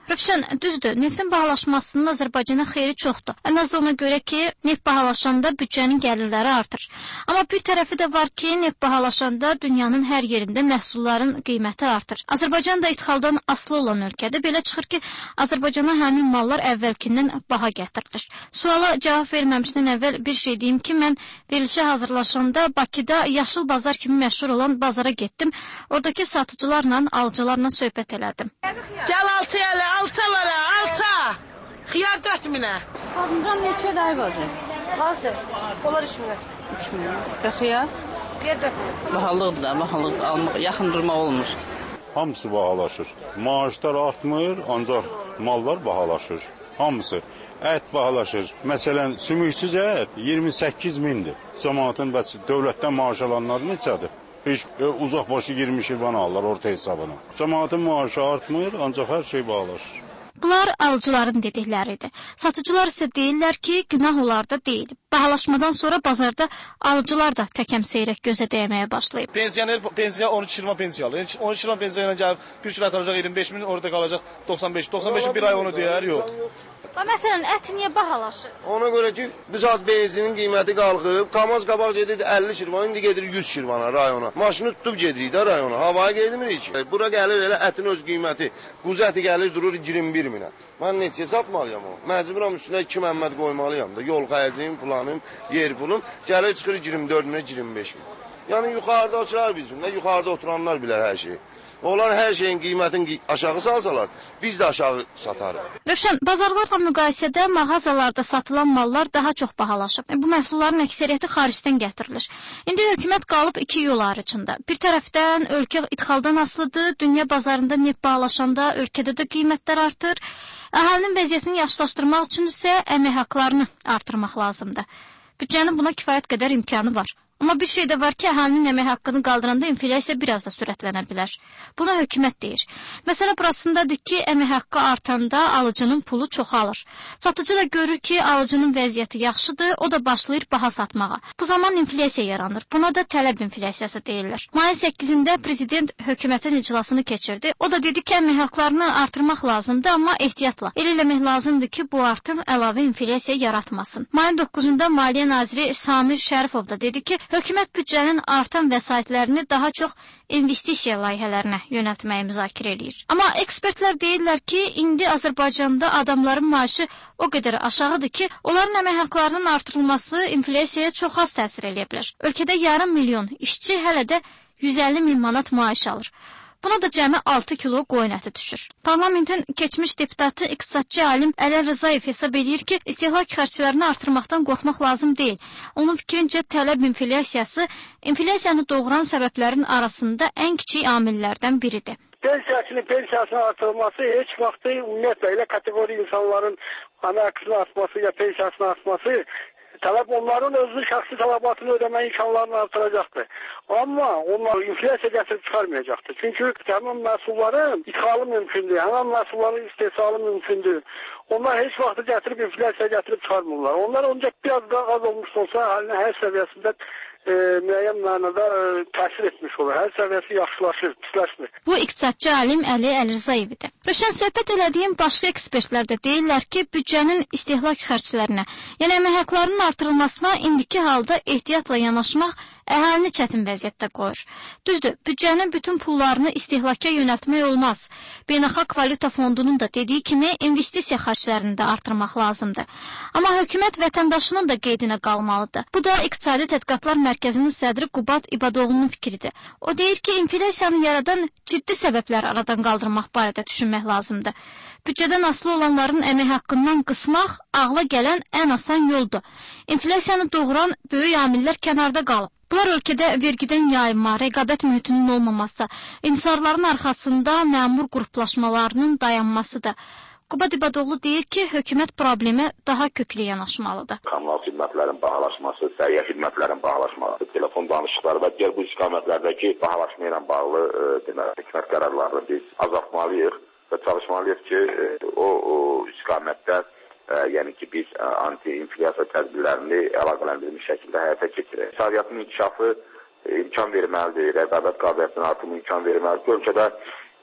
Rövşən, düzdür, neftin bahalaşmasının Azərbaycana xeyri çoxdur. Ən az ona görə ki, neft bahalaşanda büdcənin gəlirləri artır. Amma bir tərəfi də var ki, neft bahalaşanda dünyanın hər yerində məhsulların qiyməti artır. Azərbaycan da ixaldan asılı olan ölkədir. Belə çıxır ki, Azərbaycana həmin mallar əvvəlkindən baha gətirilir. Suala cavab verməmişdən əvvəl bir şey deyim ki, mən verilişə hazırlaşanda Bakıda Yaşıl Bazar kimi məşhur olan bazara getdim. Oradakı satıcılarla, alıcılarla söhbət elədim. Gəl alça var, alça! Xiyar 4000-ə. Patlıcan neçə day var? Hazır. Onlar 3000-ə. 3000-ə. Və xiyar? Xiyar 4000-ə. Bahalıqdır da, bahalıqdır. Almaq, yaxın durmaq olmur. Hamısı bahalaşır. Maaşlar artmır, ancaq mallar bahalaşır. Hamısı. Ət bahalaşır. Məsələn, sümüksüz ət 28 mindir. Cəmaatın və dövlətdən maaş alanlar neçədir? Heç uzaq başı 20 şirvan alırlar orta hesabına. Cəmaatın maaşı artmır, ancaq hər şey bahalaşır. Bunlar alıcıların dedikləridir. Satıcılar isə deyirlər ki, günah onlarda deyil. Bahalaşmadan sonra bazarda alıcılar da təkəm seyrək gözə dəyməyə başlayıb. Pensiya 13 şirvan pensiya alır. 13 şirvan pensiya ilə gəlib bir kilo ət alacaq 25 min, orada qalacaq 95. 95'in bir ay onu deyər, yox. Və məsələn, ət niyə bahalaşır? Ona görə ki, bu saat benzinin qiyməti qalxıb, Kamaz qabaq gedirdi 50 şirvan, indi gedir 100 şirvana rayona. Maşını tutub gedirik də rayona, havaya gedmirik ki. Bura gəlir elə ətin öz qiyməti, quzu əti gəlir durur 21 minə. Mən neçəyə satmalıyam o? Məcburam üstünə 2 məmməd qoymalıyam da, yol xərcim, planım, yer pulum, gəlir çıxır 24 minə, 25 min. Yəni yuxarıdakılar bizim də, yuxarıda oturanlar bilər hər şeyi. Onlar hər şeyin qiymətini aşağı salsalar, biz də aşağı satarıq. Rövşən, bazarlarla müqayisədə mağazalarda satılan mallar daha çox bahalaşıb. Bu məhsulların əksəriyyəti xaricdən gətirilir. İndi hökumət qalıb iki yol ayrıcında. Bir tərəfdən ölkə idxaldan asılıdır, dünya bazarında neft bahalaşanda ölkədə də qiymətlər artır. Əhalinin vəziyyətini yaxşılaşdırmaq üçün isə əmək haqlarını artırmaq lazımdır. Büdcənin buna kifayət qədər imkanı var. Amma bir şey də var ki, əhalinin əmək haqqını qaldıranda inflyasiya biraz da sürətlənə bilər. Buna hökumət deyir. Məsələ burasındadır ki, əmək haqqı artanda alıcının pulu çoxalır. Satıcı da görür ki, alıcının vəziyyəti yaxşıdır, o da başlayır baha satmağa. Bu zaman inflyasiya yaranır. Buna da tələb inflyasiyası deyirlər. Mayın 8-də prezident hökumətin iclasını keçirdi. O da dedi ki, əmək haqqlarını artırmaq lazımdır, amma ehtiyatla. El eləmək lazımdır ki, bu artım əlavə inflyasiya yaratmasın. Mayın 9-da Maliyyə naziri Samir Şərifov da dedi ki, hökumət büdcənin artan vəsaitlərini daha çox investisiya layihələrinə yönəltməyi müzakirə edir. Amma ekspertlər deyirlər ki, indi Azərbaycanda adamların maaşı o qədər aşağıdır ki, onların əmək haqqlarının artırılması inflyasiyaya çox az təsir edə bilər. Ölkədə yarım milyon işçi hələ də 150 min manat maaş alır. Buna da cəmi 6 kilo qoyun əti düşür. Parlamentin keçmiş deputatı iqtisadçı alim Əli Rızayev hesab edir ki, istehlak xərclərini artırmaqdan qorxmaq lazım deyil. Onun fikrincə tələb inflyasiyası inflyasiyanı doğuran səbəblərin arasında ən kiçik amillərdən biridir. Pensiyasının artırılması heç vaxt ümumiyyətlə elə kateqori insanların əmək artması ya pensiyasının artması tələb onların özünün şəxsi tələbatını ödəmə imkanlarını artıracaqdır. Amma onlar inflyasiya gətirib çıxarmayacaqdır. Çünki həmin məhsulların ixalı mümkündür, həmin məhsulların istehsalı mümkündür. Onlar heç vaxt gətirib inflyasiya gətirib çıxarmırlar. Onlar ancaq biraz daha az olmuş olsa halinin hər səviyyəsində müəyyən mənada təsir etmiş olur. Hər səviyyəsi yaxşılaşır, pisləşmir. Bu iqtisadçı alim Əli Rızayev idi. Rövşən, söhbət elədiyim başqa ekspertlər də deyirlər ki, büdcənin istehlak xərclərinə, yəni əmək haqqlarının artırılmasına indiki halda ehtiyatla yanaşmaq əhalini çətin vəziyyətdə qoyur. Düzdür, büdcənin bütün pullarını istehlaka yönəltmək olmaz. Beynəlxalq Valyuta Fondunun da dediyi kimi investisiya xərclərini də artırmaq lazımdır. Amma hökumət vətəndaşının da qeydinə qalmalıdır. Bu da İqtisadi Tədqiqatlar Mərkəzinin sədri Qubad İbadoğlu'nun fikridir. O deyir ki, inflyasiyanı yaradan ciddi səbəblər aradan qaldırmaq barədə düşünmək lazımdır. Büdcədən asılı olanların əmək haqqından qısmaq ağla gələn ən asan yoldur. İnflyasiyanı doğuran böyük amillər kənarda qalıb. Bunlar ölkədə vergidən yayınma, rəqabət mühitinin olmaması, insarların arxasında məmur qruplaşmalarının dayanmasıdır. Qubad İbadoğlu deyir ki, hökumət problemə daha köklü yanaşmalıdır. Kommunal xidmətlərin bahalaşması, səhiyyə xidmətlərin bahalaşması, telefon danışıqları və digər bu istiqamətlərdəki bahalaşma ilə bağlı hökumət qərarlarını biz azaltmalıyıq və çalışmalıyıq ki, o istiqamətdə yəni ki, biz anti-inflyasiya tədbirlərini əlaqələndirilmiş şəkildə həyata keçirək. İqtisadiyyatın inkişafı imkan verməlidir, rəqabət qabiliyyətinin artımı imkan verməlidir. Ölkədə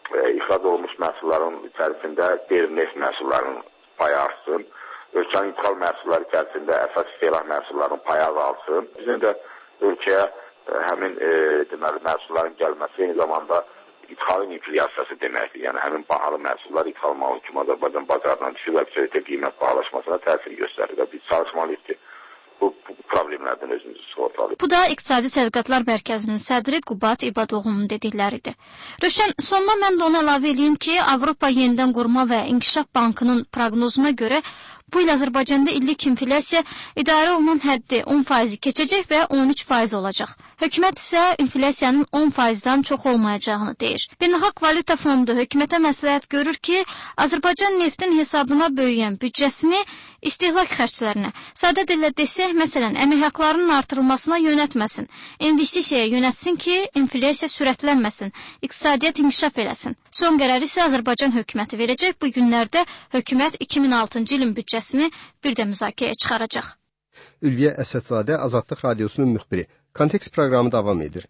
ixrac olunmuş məhsulların içərisində qeyri-neft məhsullarının payı artsın. Ölkənin ithal məhsulları içərisində əsas istehlak məhsullarının payı azalsın. Bizim də ölkəyə həmin deməli məhsulların gəlməsi eyni zamanda ithalın inflyasiyası deməkdir. Yəni həmin bahalı məhsullar ithal malı kimi Azərbaycan bazarından düşür və bütövlükdə qiymət bahalaşmasına təsir göstərir və biz çalışmalıyıq ki, bu problemlərdən özümüzü sığortalayıq. Bu da İqtisadi Tədqiqatlar Mərkəzinin sədri Qubat İbadoğlu'nun dedikləridir. Rövşən, sonuna mən də onu əlavə edeyim ki, Avropa Yenidən Qurma və İnkişaf Bankının proqnozuna görə bu il Azərbaycanda illik inflyasiya idarə olunan həddi 10% keçəcək və 13% olacaq. Hökumət isə inflyasiyanın 10%-dən çox olmayacağını deyir. Beynəlxalq Valyuta Fondu hökumətə məsləhət görür ki, Azərbaycan neftin hesabına böyüyən büdcəsini istehlak xərclərinə, sadə dillə desək, məsələn, əmək haqlarının artırılmasına yönətməsin, investisiyaya yönətsin ki, inflyasiya sürətlənməsin, iqtisadiyyat inkişaf eləsin. Son qərarı isə Azərbaycan hökuməti verəcək. Bu günlərdə hökumət 2006-cı ilin büdcəsini bir də müzakirəyə çıxaracaq. Ülviyə Əsədzadə, Azadlıq Radiosunun müxbiri. Kontekst proqramı davam edir.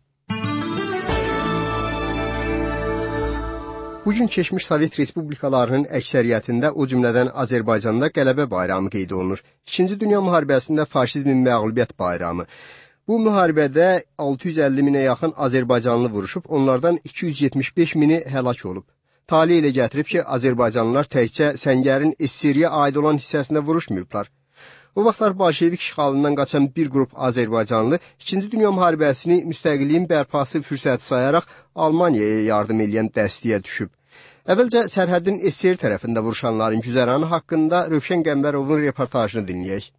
Bugün keçmiş Sovet respublikalarının əksəriyyətində, o cümlədən Azərbaycanda Qələbə bayramı qeyd olunur. İkinci Dünya müharibəsində faşizmin məğlubiyyət bayramı. Bu müharibədə 650 minə yaxın Azərbaycanlı vuruşub, onlardan 275 mini həlak olub. Tali ilə gətirib ki, Azərbaycanlılar təkcə Səngərin SSR-yə aid olan hissəsində vuruşmayıblar. O vaxtlar Bolşevik işğalından qaçan bir qrup Azərbaycanlı 2-ci Dünya müharibəsini müstəqilliyin bərpası fürsəti sayaraq Almaniyaya yardım edən dəstəyə düşüb. Əvvəlcə sərhədin SSR tərəfində vuruşanların güzəranı haqqında Rövşən Qəmbərovun reportajını dinləyək.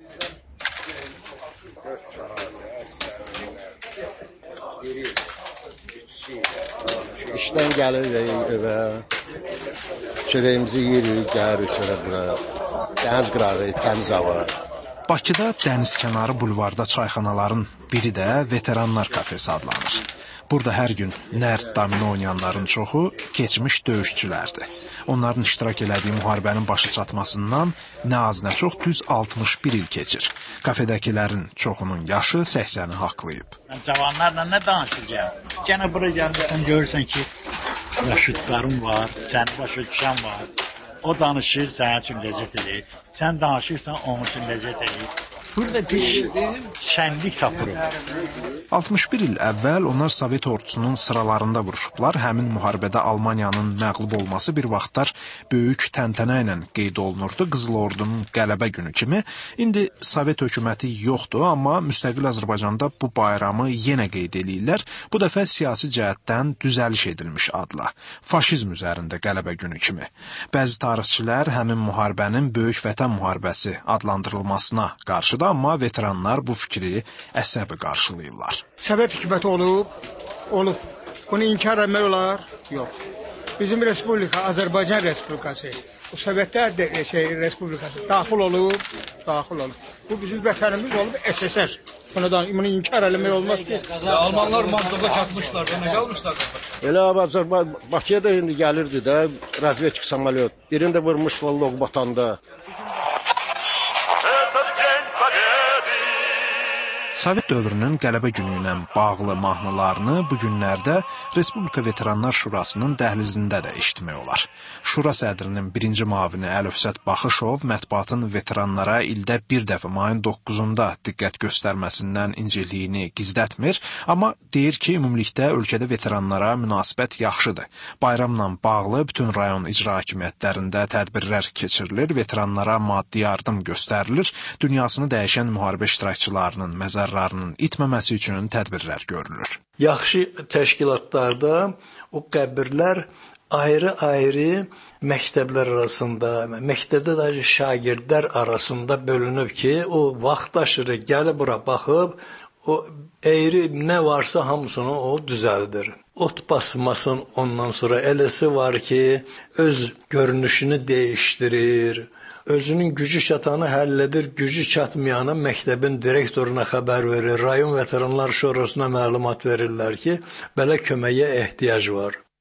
İşdən gəlirik evə, çörəyimizi yeyirik, gəlirik çörə bura, dəniz qırağı, təmiz hava. Bakıda dənizkənarı bulvarda çayxanaların biri də Veteranlar Kafesi adlanır. Burada hər gün nərd domino oynayanların çoxu keçmiş döyüşçülərdir. Onların iştirak elədiyi müharibənin başı çatmasından nə az nə çox düz 61 il keçir. Kafedəkilərin çoxunun yaşı 80-i haqlayıb. Mən cavanlarla nə danışacağım? Gənə bura gəlmirsən, görürsən ki, yaşıtlarım var, səni başa düşən var. O danışır, sənin üçün ləzzət edir. Sən danışırsan, onun üçün ləzzət edir. Burada bir şənlik tapırıq. 61 il əvvəl onlar Sovet ordusunun sıralarında vuruşublar. Həmin müharibədə Almaniyanın məğlub olması bir vaxtlar böyük təntənə ilə qeyd olunurdu. Qızıl Ordunun qələbə günü kimi. İndi Sovet hökuməti yoxdur, amma müstəqil Azərbaycanda bu bayramı yenə qeyd edirlər. Bu dəfə siyasi cəhətdən düzəliş edilmiş adla. Faşizm üzərində qələbə günü kimi. Bəzi tarixçilər həmin müharibənin Böyük Vətən müharibəsi adlandırılmasına qarşıdır, amma veteranlar bu fikri əsəbi qarşılayırlar. Sovet hökuməti olub. Bunu inkar etmək olar? Yox. Bizim respublika, Azərbaycan Respublikası, o Sovetlər Respublikası daxil olub. Bu bizim vətənimiz olub SSR. Bunu inkar etmək olmaz ki. Almanlar Mazdoba çatmışlar, nə qalmışlar? Elə Bakıya da indi gəlirdi də, razvedka samolyot. Birini də vurmuşlar Loqbatanda. Sovet dövrünün qələbə günü ilə bağlı mahnılarını bu günlərdə Respublika Veteranlar Şurasının dəhlizində də eşitmək olar. Şura sədrinin birinci müavini Əlövsət Baxışov mətbuatın veteranlara ildə bir dəfə mayın 9-unda diqqət göstərməsindən inciliyini gizlətmir, amma deyir ki, ümumilikdə ölkədə veteranlara münasibət yaxşıdır. Bayramla bağlı bütün rayon icra hakimiyyətlərində tədbirlər keçirilir, veteranlara maddi yardım göstərilir, dünyasını dəyişən müharibə iştirakçılarının məzarlarının itməməsi üçün tədbirlər görülür. Yaxşı təşkilatlarda o qəbirlər ayrı-ayrı məktəblər arasında, məktəbdə də şagirdlər arasında bölünüb ki, o vaxtaşırı gəlib bura baxıb, o eğri nə varsa hamısını o düzəldir. Ot basmasın, ondan sonra eləsi var ki, öz görünüşünü dəyişdirir. Özünün gücü çatanı həll edir, gücü çatmayanı məktəbin direktoruna xəbər verir, rayon veteranlar şurasına məlumat verirlər ki, belə köməyə ehtiyac var.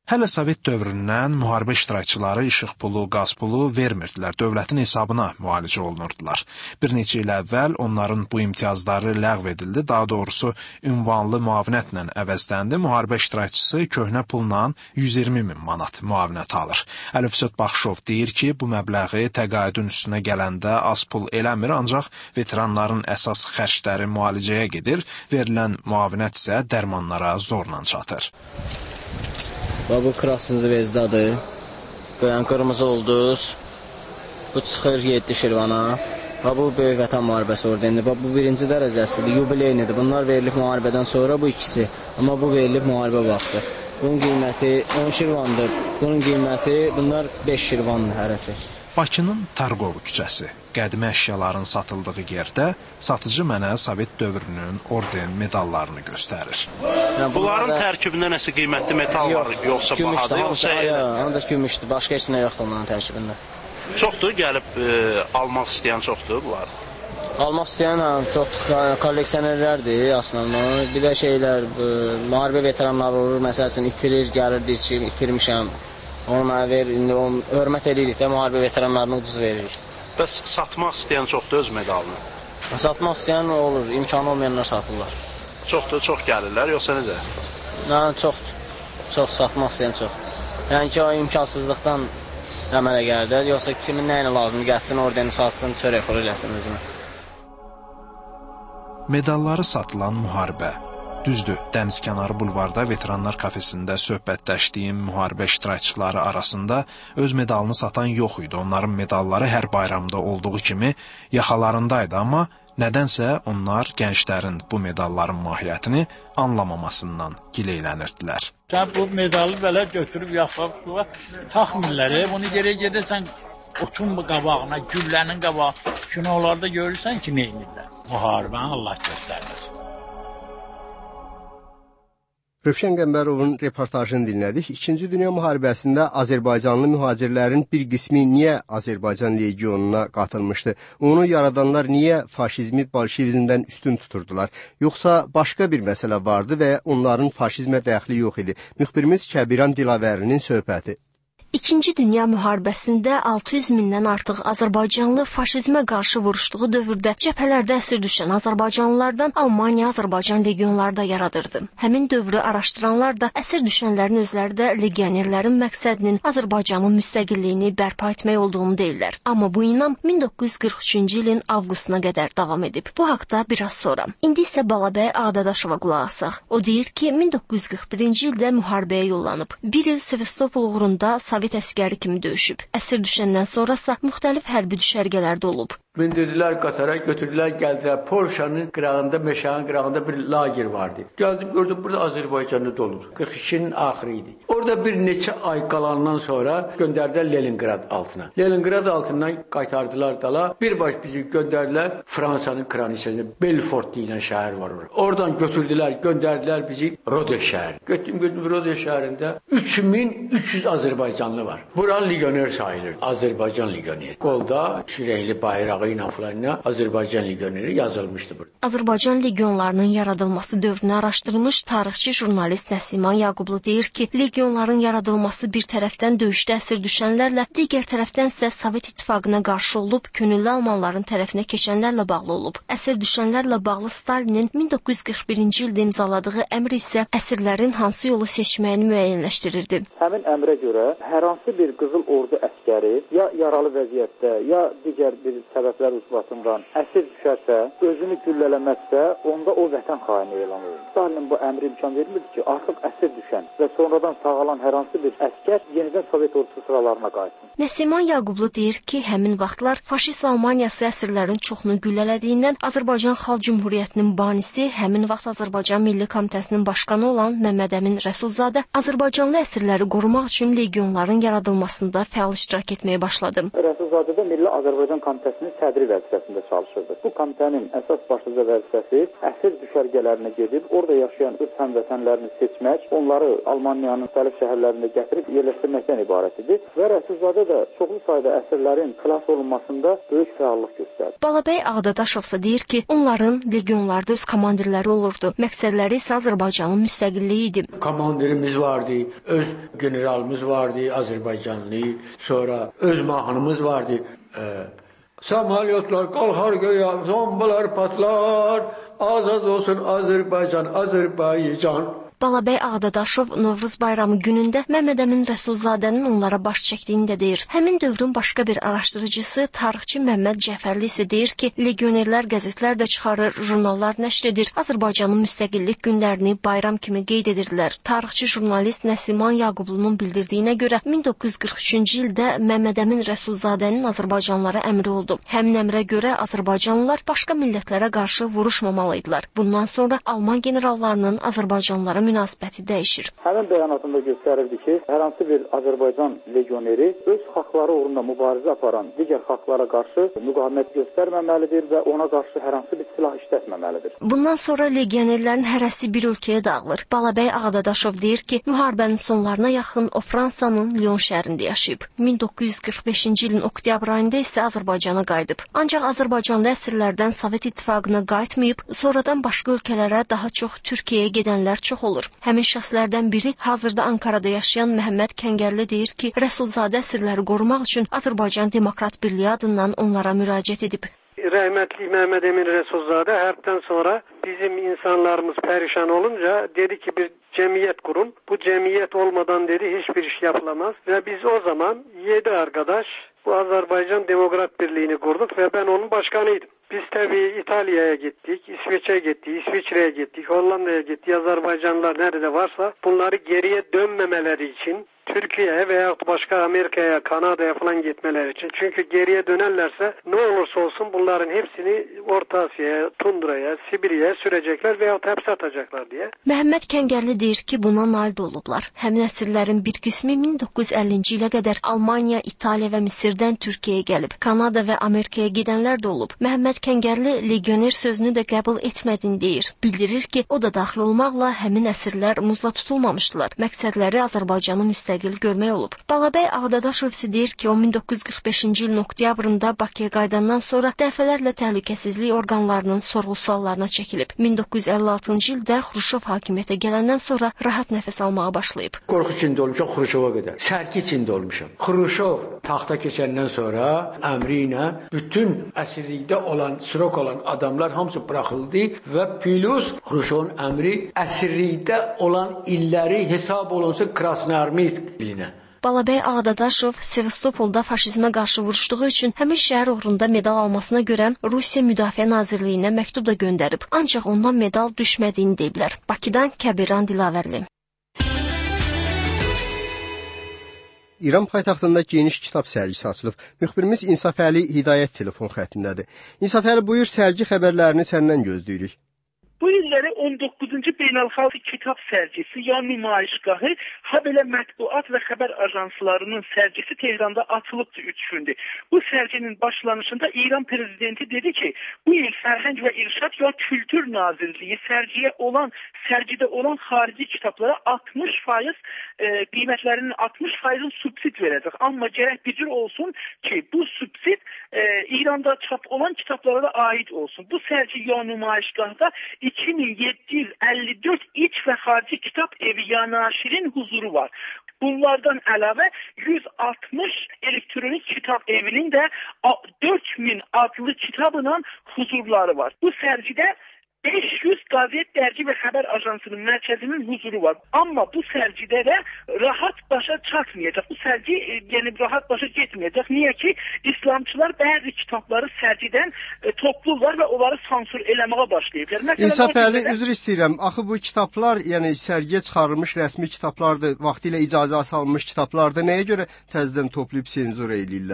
Hələ Sovet dövründən müharibə iştirakçıları işıq pulu, qaz pulu vermirdilər, dövlətin hesabına müalicə olunurdular. Bir neçə il əvvəl onların bu imtiyazları ləğv edildi, daha doğrusu ünvanlı müavinətlə əvəzləndi. Müharibə iştirakçısı köhnə pulla 120 min manat müavinət alır. Əlifsət Baxışov deyir ki, bu məbləği təqaüdün üstünə gələndə az pul eləmir, ancaq veteranların əsas xərcləri müalicəyə gedir, verilən müavinət isə dərmanlara zorla çatır. Bu krasınızı vezdadır. Qoyan qırmızı ulduz. Bu çıxır 7 şirvana. Bu böyük vətən müharibəsi ordenidir. Bu birinci dərəcəsidir, yubileynidir. Bunlar verilib müharibədən sonra bu ikisi. Amma bu verilib müharibə vaxtı. Bunun qiyməti 10 şirvandır. Bunun qiyməti bunlar 5 şirvandır hərəsi. Bakının Targov küçəsi, qədimi əşyaların satıldığı yerdə satıcı mənə Sovet dövrünün orden medallarını göstərir. Bunların tərkibində nəsə qiymətli metal var, yoxsa bahadır, yoxsa... Ancaq gümüşdür, başqa heç nə yoxdur onların tərkibində. Çoxdur, gəlib almaq istəyən çoxdur bunlar. Almaq istəyən çox kolleksionerlərdir aslında. Bir də şeylər, müharibə veteranları olur, məsəl üçün itirir, gəlir, deyir ki, itirmişəm. Onu mənə ver, indi hörmət edirik də, müharibə veteranlarını ucuz veririk. Bəs satmaq istəyən çoxdur öz medalını? Satmaq istəyən olur, imkanı olmayanlar satırlar. Çoxdur, çox gəlirlər, yoxsa necə? Çoxdur, çox satmaq istəyən çox. Yəni ki, o imkansızlıqdan əmələ gəlir, yoxsa kimin nəyinə lazımdır, gətirsin, ordeni satsın, çörək pulu eləsin özünə. Medalları satılan müharibə. Düzdür, dənizkənarı bulvarda veteranlar kafesində söhbətləşdiyim müharibə iştirakçıları arasında öz medalını satan yox idi. Onların medalları hər bayramda olduğu kimi yaxalarındaydı, amma nədənsə onlar gənclərin bu medalların mahiyyətini anlamamasından gileylənirdilər. Sən bu medalı belə götürüb yaxalıq taxmirlər, bunu geriyə gedəsən otun qabağına, güllənin qabağına, kinolarda görürsən ki, neynirlər. Müharibəni Allah göstərməsin. Rövşən Qəmbərovun reportajını dinlədik. İkinci Dünya müharibəsində Azərbaycanlı mühacirlərin bir qismi niyə Azərbaycan legionuna qatılmışdı? Onu yaradanlar niyə faşizmi bolşevizmdən üstün tuturdular? Yoxsa başqa bir məsələ vardı və onların faşizmə dəxli yox idi? Müxbirimiz Kəbiran Dilavərinin söhbəti. İkinci Dünya müharibəsində 600 mindən artıq Azərbaycanlı faşizmə qarşı vuruşduğu dövrdə cəbhələrdə əsir düşən Azərbaycanlılardan Almaniya Azərbaycan legionları da yaradırdı. Həmin dövrü araşdıranlar da əsir düşənlərin özləri də legionerlərin məqsədinin Azərbaycanın müstəqilliyini bərpa etmək olduğunu deyirlər. Amma bu inam 1943-cü ilin avqustuna qədər davam edib. Bu haqda biraz sonra. İndi isə Balabəy Ağdadaşova qulaq asaq. O deyir ki, 1941-ci ildə müharibəyə yollanıb. Bir il Sevastopol uğrunda Sovet əskəri kimi döyüşüb. Əsir düşəndən sonrasa müxtəlif hərbi düşərgələrdə olub. Bindirdilər qatara, götürdülər, gəldilər. Polşanın qırağında, meşənin qırağında bir lager vardı. Gəldim, gördüm, burada Azərbaycanlı doludur. 42-nin axırı idi. Orada bir neçə ay qalandan sonra göndərdilər Leningrad altına. Leningrad altından qaytardılar dala. Birbaş bizi göndərdilər Fransanın kraliçasına, Belfort deyilən şəhər var orada. Oradan götürdülər, göndərdilər bizi Rode şəhəri. Götürdüm Rode şəhərində 3300 Azərbaycanlı var. Bura legioner sayılır. Azərbaycan legioneri. Qolda şirəkli bayrağı Azərbaycan legioneri yazılmışdı burada. Azərbaycan legionlarının yaradılması dövrünü araşdırmış tarixçi jurnalist Nəsiman Yaqublu deyir ki, legionların yaradılması bir tərəfdən döyüşdə əsir düşənlərlə, digər tərəfdən isə Sovet İttifaqına qarşı olub, könüllü almanların tərəfinə keçənlərlə bağlı olub. Əsir düşənlərlə bağlı Stalinin 1941-ci ildə imzaladığı əmr isə əsirlərin hansı yolu seçməyini müəyyənləşdirirdi. Həmin əmrə görə hər hansı bir Qızıl Ordu əskəri ya yaralı vəziyyətdə, ya digər bir səbəblər ucbatından əsir düşərsə, özünü güllələməzsə, onda o vətən xaini elan olur. Stalin bu əmri imkan vermirdi ki, artıq əsir düşən və sonradan sağalan hər hansı bir əskər yenidən Sovet ordusu sıralarına qayıtsın. Nəsiman Yaqublu deyir ki, həmin vaxtlar faşist Almaniyası əsirlərin çoxunu güllələdiyindən Azərbaycan Xalq Cümhuriyyətinin banisi, həmin vaxt Azərbaycan Milli Komitəsinin başqanı olan Məmməd Əmin Rəsulzadə Azərbaycanlı əsirləri qorumaq üçün legionların yaradılmasında fəal iştirak etməyə başladı. Rəsulzadədə Milli Azərbaycan Komitəsinin sədri vəzifəsində çalışırdı. Bu komitənin əsas başlıca vəzifəsi əsir düşərgələrinə gedib, orada yaşayan öz həmvətənlərini seçmək, onları Almaniyanın müxtəlif şəhərlərində gətirib yerləşdirməkdən ibarət idi və Rəsulzadə də çoxlu sayda əsirlərin xilas olunmasında böyük fəallıq göstərdi. Balabəy Ağdadaşov isə deyir ki, onların legionlarda öz komandirləri olurdu. Məqsədləri isə Azərbaycanın müstəqilliyi idi. Komandirimiz vardı, öz generalımız vardı, Azərbaycanlı, sonra öz mahnımız vardı. Samalyotlar qalxar göyə, bombalar patlar, azad olsun Azərbaycan, Azərbaycan. Balabəy Ağdadaşov Novruz bayramı günündə Məmməd Əmin Rəsulzadənin onlara baş çəkdiyini də deyir. Həmin dövrün başqa bir araşdırıcısı, tarixçi Məmməd Cəfərli isə deyir ki, legionerlər qəzetlər də çıxarır, jurnallar nəşr edir, Azərbaycanın müstəqillik günlərini bayram kimi qeyd edirdilər. Tarixçi jurnalist Nəsiman Yaqublu'nun bildirdiyinə görə 1943-cü ildə Məmməd Əmin Rəsulzadənin Azərbaycanlılara əmri oldu. Həmin əmrə görə Azərbaycanlılar başqa millətlərə qarşı vuruşmamalıydılar. Bundan sonra Alman generallarının Azərbaycanlılara münasibəti dəyişir. Həmin bəyanatında göstərirdi ki, hər hansı bir Azərbaycan legioneri öz haqları uğrunda mübarizə aparan digər xalqlara qarşı müqavimət göstərməməlidir və ona qarşı hər hansı bir silah işlətməməlidir. Bundan sonra legionerlərin hərəsi bir ölkəyə dağılır. Balabəy Ağdadaşov deyir ki, müharibənin sonlarına yaxın o Fransanın Lyon şəhərində yaşayıb. 1945-ci ilin oktyabr ayında isə Azərbaycana qayıdıb. Ancaq Azərbaycanlı əsirlərdən Sovet İttifaqına qayıtmayıb, sonradan başqa ölkələrə, daha çox Türkiyəyə gedənlər çox olur. Həmin şəxslərdən biri hazırda Ankarada yaşayan Məhəmməd Kəngərli deyir ki, Rəsulzadə əsirləri qorumaq üçün Azərbaycan Demokrat Birliyi adından onlara müraciət edib. Rəhmətli Məhəmməd Əmin Rəsulzadə hərbdən sonra bizim insanlarımız pərişan olunca dedi ki, bir cemiyet kurun. Bu cemiyet olmadan dedi hiçbir iş yapılamaz ve biz o zaman 7 arkadaş bu Azerbaycan Demokrat Birliği'ni kurduk ve ben onun başkanıydım. Biz tabii İtalya'ya gittik, İsveç'e gittik, İsviçre'ye gittik, Hollanda'ya gittik. Azerbaycanlılar nerede varsa bunları geriye dönmemeleri için Türkiye'ye veya başka Amerika'ya, Kanada'ya falan gitmeleri için. Çünkü geriye dönerlerse ne olursa olsun bunların hepsini Orta Asya'ya, Tundra'ya, Sibiriya'ya sürecekler veya hapse atacaklar diye. Məhəmməd Kəngərli deyir ki, buna nail olublar. Həmin əsirlərin bir qismi 1950-ci ilə qədər Almaniya, İtaliya və Misirdən Türkiyəyə gəlib. Kanada və Amerikaya gedənlər də olub. Məhəmməd Kəngərli legioner sözünü də qəbul etmədiyini deyir. Bildirir ki, o da daxil olmaqla həmin əsirlər muzla tutulmamışdılar. Məqsədləri Azərbaycanı müstəqil görmək olub. Balabəy Ağdadaşov isə deyir ki, o 1945-ci ilin oktyabrında Bakıya qayıdandan sonra dəfələrlə təhlükəsizlik orqanlarının sorğu-suallarına çəkilib. 1956-cı ildə Xruşov hakimiyyətə gələndən sonra rahat nəfəs almağa başlayıb. Qorxu içində olmuşam Xruşova qədər. Sərki içində olmuşam. Xruşov taxta keçəndən sonra əmri ilə bütün əsirlikdə olan, sürok olan adamlar hamısı buraxıldı və plus Xruşovun əmri əsirlikdə olan illəri hesab olunsun Krasnoarmeysk ilinə. Balabəy Ağdadaşov Sevastopolda faşizmə qarşı vuruşduğu üçün həmin şəhər uğrunda medal almasına görə Rusiya Müdafiə Nazirliyinə məktub da göndərib. Ancaq ondan medal düşmədiyini deyiblər. Bakıdan Kəbiran Dilavərli. İran paytaxtında geniş kitab sərgisi açılıb. Müxbirimiz İnsafəli Hidayət telefon xəttindədir. İnsafəli, buyur, sərgi xəbərlərini səndən gözləyirik. Bu illəri 19-cu Beynəlxalq Kitab Sərgisi, yəni nümayişgahı, habelə mətbuat və xəbər ajanslarının sərgisi Tehranda açılıbdır 3 gündür. Bu sərginin başlanışında İran prezidenti dedi ki, bu il Sərhəng və İrşad ya Kültür Nazirliyi sərgidə olan xarici kitablara 60% qiymətlərinin 60%-in subsid verəcək. Amma gərək bir cür olsun ki, bu subsid İranda çap olan kitablara da aid olsun. Bu sərgi ya nümayişgahda 2754 iç və xarici kitab evi ya naşirin huzuru var. Bunlardan əlavə 160 elektronik kitab evinin də 4000 adlı kitabla huzurları var. Bu sərgidə 500 qazet, dərgi və xəbər ajansının mərkəzinin huzuru var. Amma bu sərgidə də rahat başa çatmayacaq. Bu sərgi rahat başa getməyəcək. Niyə ki, İslamçılar bəzi kitabları sərgidən toplurlar və onları sansür eləməyə başlayıblar. İnsafəli, üzr istəyirəm. Axı bu kitablar, yəni sərgiyə çıxarılmış rəsmi kitablardır, vaxtilə icazə alınmış kitablardır. Nəyə görə təzədən toplayıb senzur eləyirlər?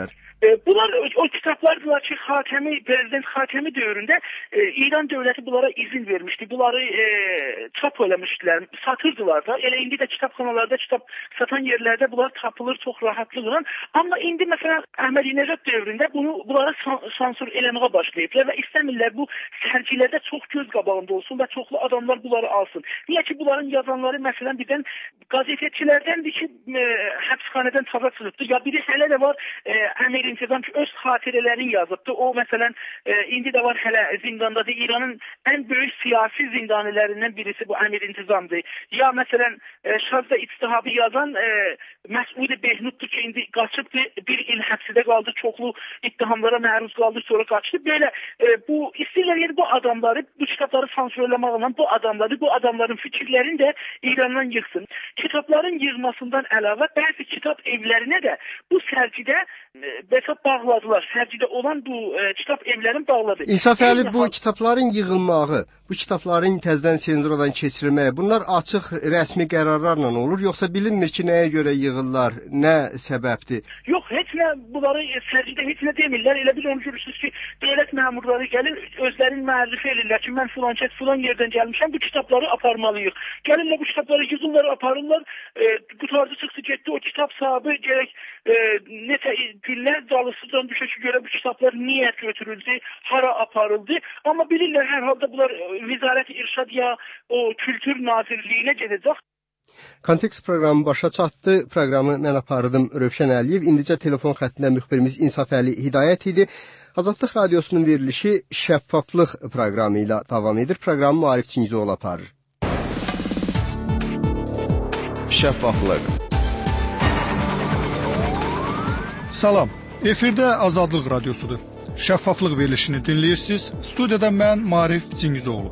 Bunlar o kitablardılar ki Prezident Xatəmi dövründə İran dövləti bunlara izin vermişdi. Bunları çap eləmişdilər, satırdılar da. Elə indi də kitabxanalarda, kitab satan yerlərdə bunlar tapılır çox rahatlıqla. Amma indi məsələn Əhmədinəcad dövründə bunlara sansür eləməyə başlayıblar və istəmirlər bu sərgilərdə çox göz qabağında olsun və çoxlu adamlar bunları alsın. Niyə ki bunların yazanları məsələn birdən qəzetçilərdəndir ki, həbsxanadan taza çıxıbdı. Ya biri hələ də var Əmir İntizam ki, öz xatirələrini yazıbdı. O məsələn indi də var hələ zindandadır. İranın ən böyük siyasi zindanələrindən birisi bu Əmir İntizamdır. Ya məsələn Şazda İçtihabı yazan Məsud Behnuddur ki, indi qaçıbdı, bir il həbsdə qaldı, çoxlu ittihamlara məruz qaldı, sonra qaçdı. Belə bu istəyirlər bu adamları, bu kitabları sansürləməklə bu adamların fikirlərini də İrandan yıxsın. Kitabların yığmasından əlavə bəzi kitab evlərinə də bu sərgidə bağladılar. Sərgidə olan bu kitab evlərini bağladı. İnsaf Əli, bu kitabların yığılmağı, bu kitabların təzədən senzuradan keçirilməyi, bunlar açıq rəsmi qərarlarla olur, yoxsa bilinmir ki, nəyə görə yığırlar, nə səbəbdir? Yox, heç nə bunları sərgidə heç nə demirlər. Elə bir onu görürsünüz ki, dövlət məmurları gəlir, özlərini müəllif edirlər ki, mən filan yerdən gəlmişəm, bu kitabları aparmalıyıq. Gəlirlər bu kitabları yığırlar, aparırlar, qutardı çıxdı getdi, o kitab sahibi gərək neçə günlər dalısıdan düşə ki, görə bu kitablar niyə götürüldü, hara aparıldı. Amma bilirlər hər halda bunlar Vizarət-i İrşad ya o Kültür Nazirliyinə gedəcək. Kontekst proqramı başa çatdı. Proqramı mən apardım Rövşən Əliyev. İndicə telefon xəttində müxbirimiz İnsaf Əli Hidayət idi. Azadlıq Radiosunun verilişi Şəffaflıq proqramı ilə davam edir. Proqramı Maarif Çingizoğlu aparır. Şəffaflıq. Salam. Efirdə Azadlıq Radiosudur. Şəffaflıq verilişini dinləyirsiniz. Studiyada mən Maarif Çingizoğlu.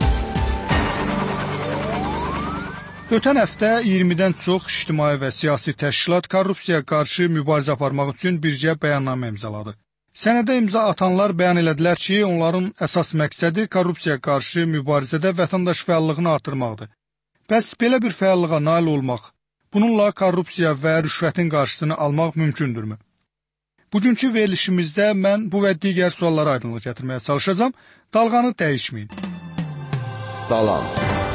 Ötən həftə 20-dən çox ictimai və siyasi təşkilat korrupsiyaya qarşı mübarizə aparmaq üçün birgə bəyannamə imzaladı. Sənədə imza atanlar bəyan elədilər ki, onların əsas məqsədi korrupsiyaya qarşı mübarizədə vətəndaş fəallığını artırmaqdır. Bəs belə bir fəallığa nail olmaq, bununla korrupsiya və rüşvətin qarşısını almaq mümkündürmü? Bugünkü verilişimizdə mən bu və digər suallara aydınlıq gətirməyə çalışacağam. Dalğanı dəyişməyin. Dalan.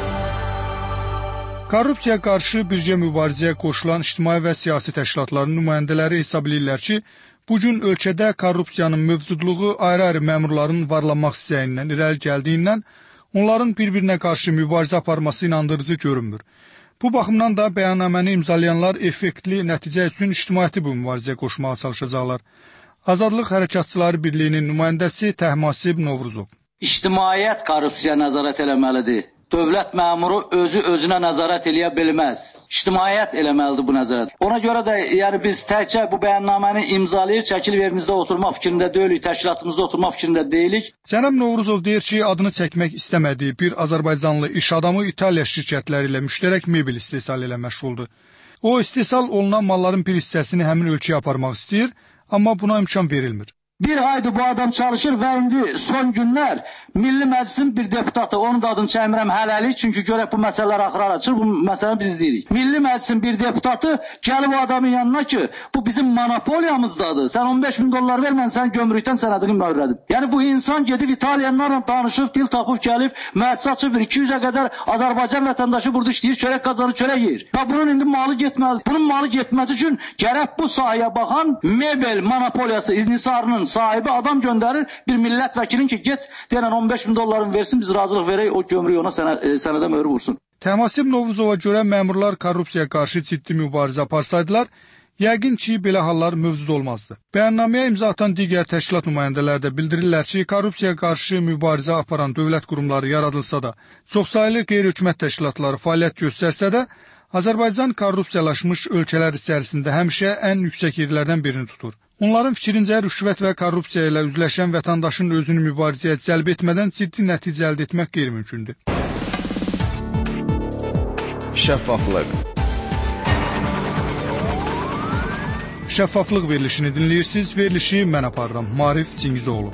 Korrupsiyaya qarşı birgə mübarizəyə qoşulan ictimai və siyasi təşkilatların nümayəndələri hesab edirlər ki, bugün ölkədə korrupsiyanın mövcudluğu ayrı-ayrı məmurların varlanmaq istəyindən irəli gəldiyindən onların bir-birinə qarşı mübarizə aparması inandırıcı görünmür. Bu baxımdan da bəyannaməni imzalayanlar effektli nəticə üçün ictimaiyyəti bu mübarizəyə qoşmağa çalışacaqlar. Azadlıq Hərəkatçıları Birliyinin nümayəndəsi Təhmasib Novruzov. İctimaiyyət korrupsiyaya nəzarət eləməlidir. Dövlət məmuru özünə nəzarət eləyə bilməz. İctimaiyyət eləməlidir bu nəzarət. Ona görə də biz təkcə bu bəyannaməni imzalayır, çəkilib evimizdə oturmaq fikrində deyilik, təşkilatımızda oturmaq fikrində deyilik. Cənab Novruzov deyir ki, adını çəkmək istəmədiyi bir Azərbaycanlı iş adamı İtaliya şirkətləri ilə müştərək mebel istehsal ilə məşğuldur. O, istehsal olunan malların bir hissəsini həmin ölkəyə aparmaq istəyir, amma buna imkan verilmir. Bir aydır bu adam çalışır və indi son günlər Milli Məclisin bir deputatı, onun da adını çəkmirəm hələlik, çünki görək bu məsələlər axırar açır, bu məsələni biz deyirik. Milli Məclisin bir deputatı gəlib o adamın yanına ki, bu bizim monopoliyamızdadır, sən 15 bin dollar ver, mən sən gömrükdən sənədini mühürlədim. Yəni bu insan gedib İtalyanlarla danışıb, dil tapıb gəlib, müəssisə açıb 200-ə qədər Azərbaycan vətəndaşı burada işləyir, çörək qazanır, çörək yeyir. Və bunun indi malı getməli. Bunun malı getməsi üçün gərək bu sahəyə baxan mebel monopoliyası inhisarının sahibi adam göndərir bir millət vəkilin ki, get deyən 15 bin dollarını versin, biz razılıq verək, o gömrüyü ona sənədə möhür vursun. Təhmasib Novruzova görə məmurlar korrupsiyaya qarşı ciddi mübarizə aparsaydılar, yəqin ki, belə hallar mövcud olmazdı. Bəyannaməyə imza atan digər təşkilat nümayəndələri də bildirirlər ki, korrupsiyaya qarşı mübarizə aparan dövlət qurumları yaradılsa da, çoxsaylı qeyri-hökumət təşkilatları fəaliyyət göstərsə də, Azərbaycan korrupsiyalaşmış ölkələr içərisində həmişə ən yüksək yerlərdən birini tutur. Onların fikrincə rüşvət və korrupsiya ilə üzləşən vətəndaşın özünü mübarizəyə cəlb etmədən ciddi nəticə əldə etmək qeyri-mümkündür. Şəffaflıq. Şəffaflıq verilişini dinləyirsiniz. Verilişi mən aparıram. Maarif Çingizoğlu.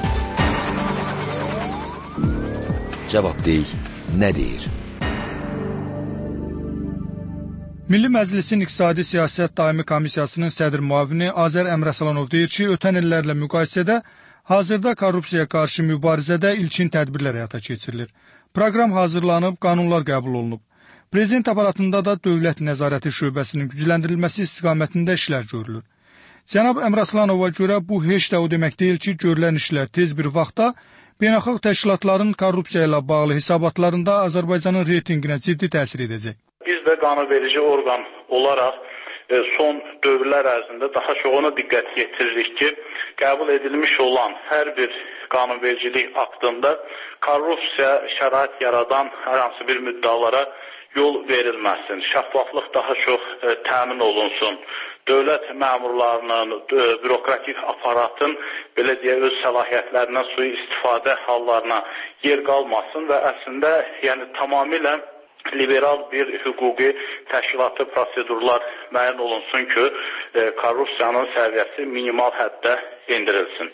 Cavab deyik, nə deyir? Milli Məclisin İqtisadi Siyasət Daimi Komissiyasının sədr müavini Azər Əmrəslanov deyir ki, ötən illərlə müqayisədə hazırda korrupsiyaya qarşı mübarizədə ilkin tədbirlər həyata keçirilir. Proqram hazırlanıb, qanunlar qəbul olunub. Prezident aparatında da dövlət nəzarəti şöbəsinin gücləndirilməsi istiqamətində işlər görülür. Cənab Əmrəslanova görə bu heç də o demək deyil ki, görülən işlər tez bir vaxtda beynəlxalq təşkilatların korrupsiya ilə bağlı hesabatlarında Azərbaycanın reytinginə ciddi təsir edəcək. Biz də qanunverici orqan olaraq son dövrlər ərzində daha çox ona diqqət yetiririk ki, qəbul edilmiş olan hər bir qanunvericilik aktında korrupsiya şərait yaradan hər hansı bir müddalara yol verilməsin. Şəffaflıq daha çox təmin olunsun. Dövlət məmurlarının, bürokratik aparatın belə deyə öz səlahiyyətlərindən sui-istifadə hallarına yer qalmasın və əslində yəni tamamilə liberal bir hüquqi təşkilatı prosedurlar müəyyən olunsun ki, korrupsiyanın səviyyəsi minimal həddə endirilsin.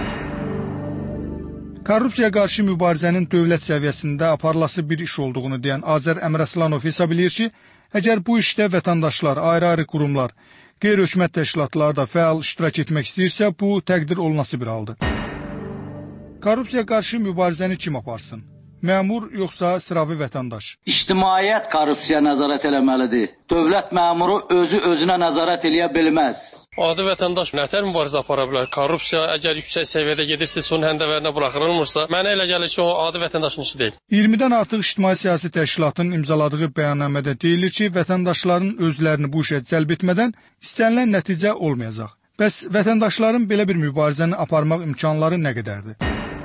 Korrupsiyaya qarşı mübarizənin dövlət səviyyəsində aparılası bir iş olduğunu deyən Azər Əmrəslanov hesab edir ki, əgər bu işdə vətəndaşlar, ayrı-ayrı qurumlar, qeyri-hökumət təşkilatları da fəal iştirak etmək istəyirsə, bu təqdir olunası bir haldır. Korrupsiyaya qarşı mübarizəni kim aparsın? Məmur yoxsa sıravi vətəndaş? İctimaiyyət korrupsiya nəzarət eləməlidir. Dövlət məmuru özü-özünə nəzarət eləyə bilməz. Adi vətəndaş nətər mübarizə apara bilər? Korrupsiya əgər yüksək səviyyədə gedirsə, son həndəvərinə buraxılmırsa, mənə elə gəlir ki, o adi vətəndaşın işi deyil. 20-dən artıq ictimai-siyasi təşkilatın imzaladığı bəyannamədə deyilir ki, vətəndaşların özlərini bu işə cəlb etmədən istənilən nəticə olmayacaq. Bəs vətəndaşların belə bir mübarizəni aparmaq imkanları nə qədərdir?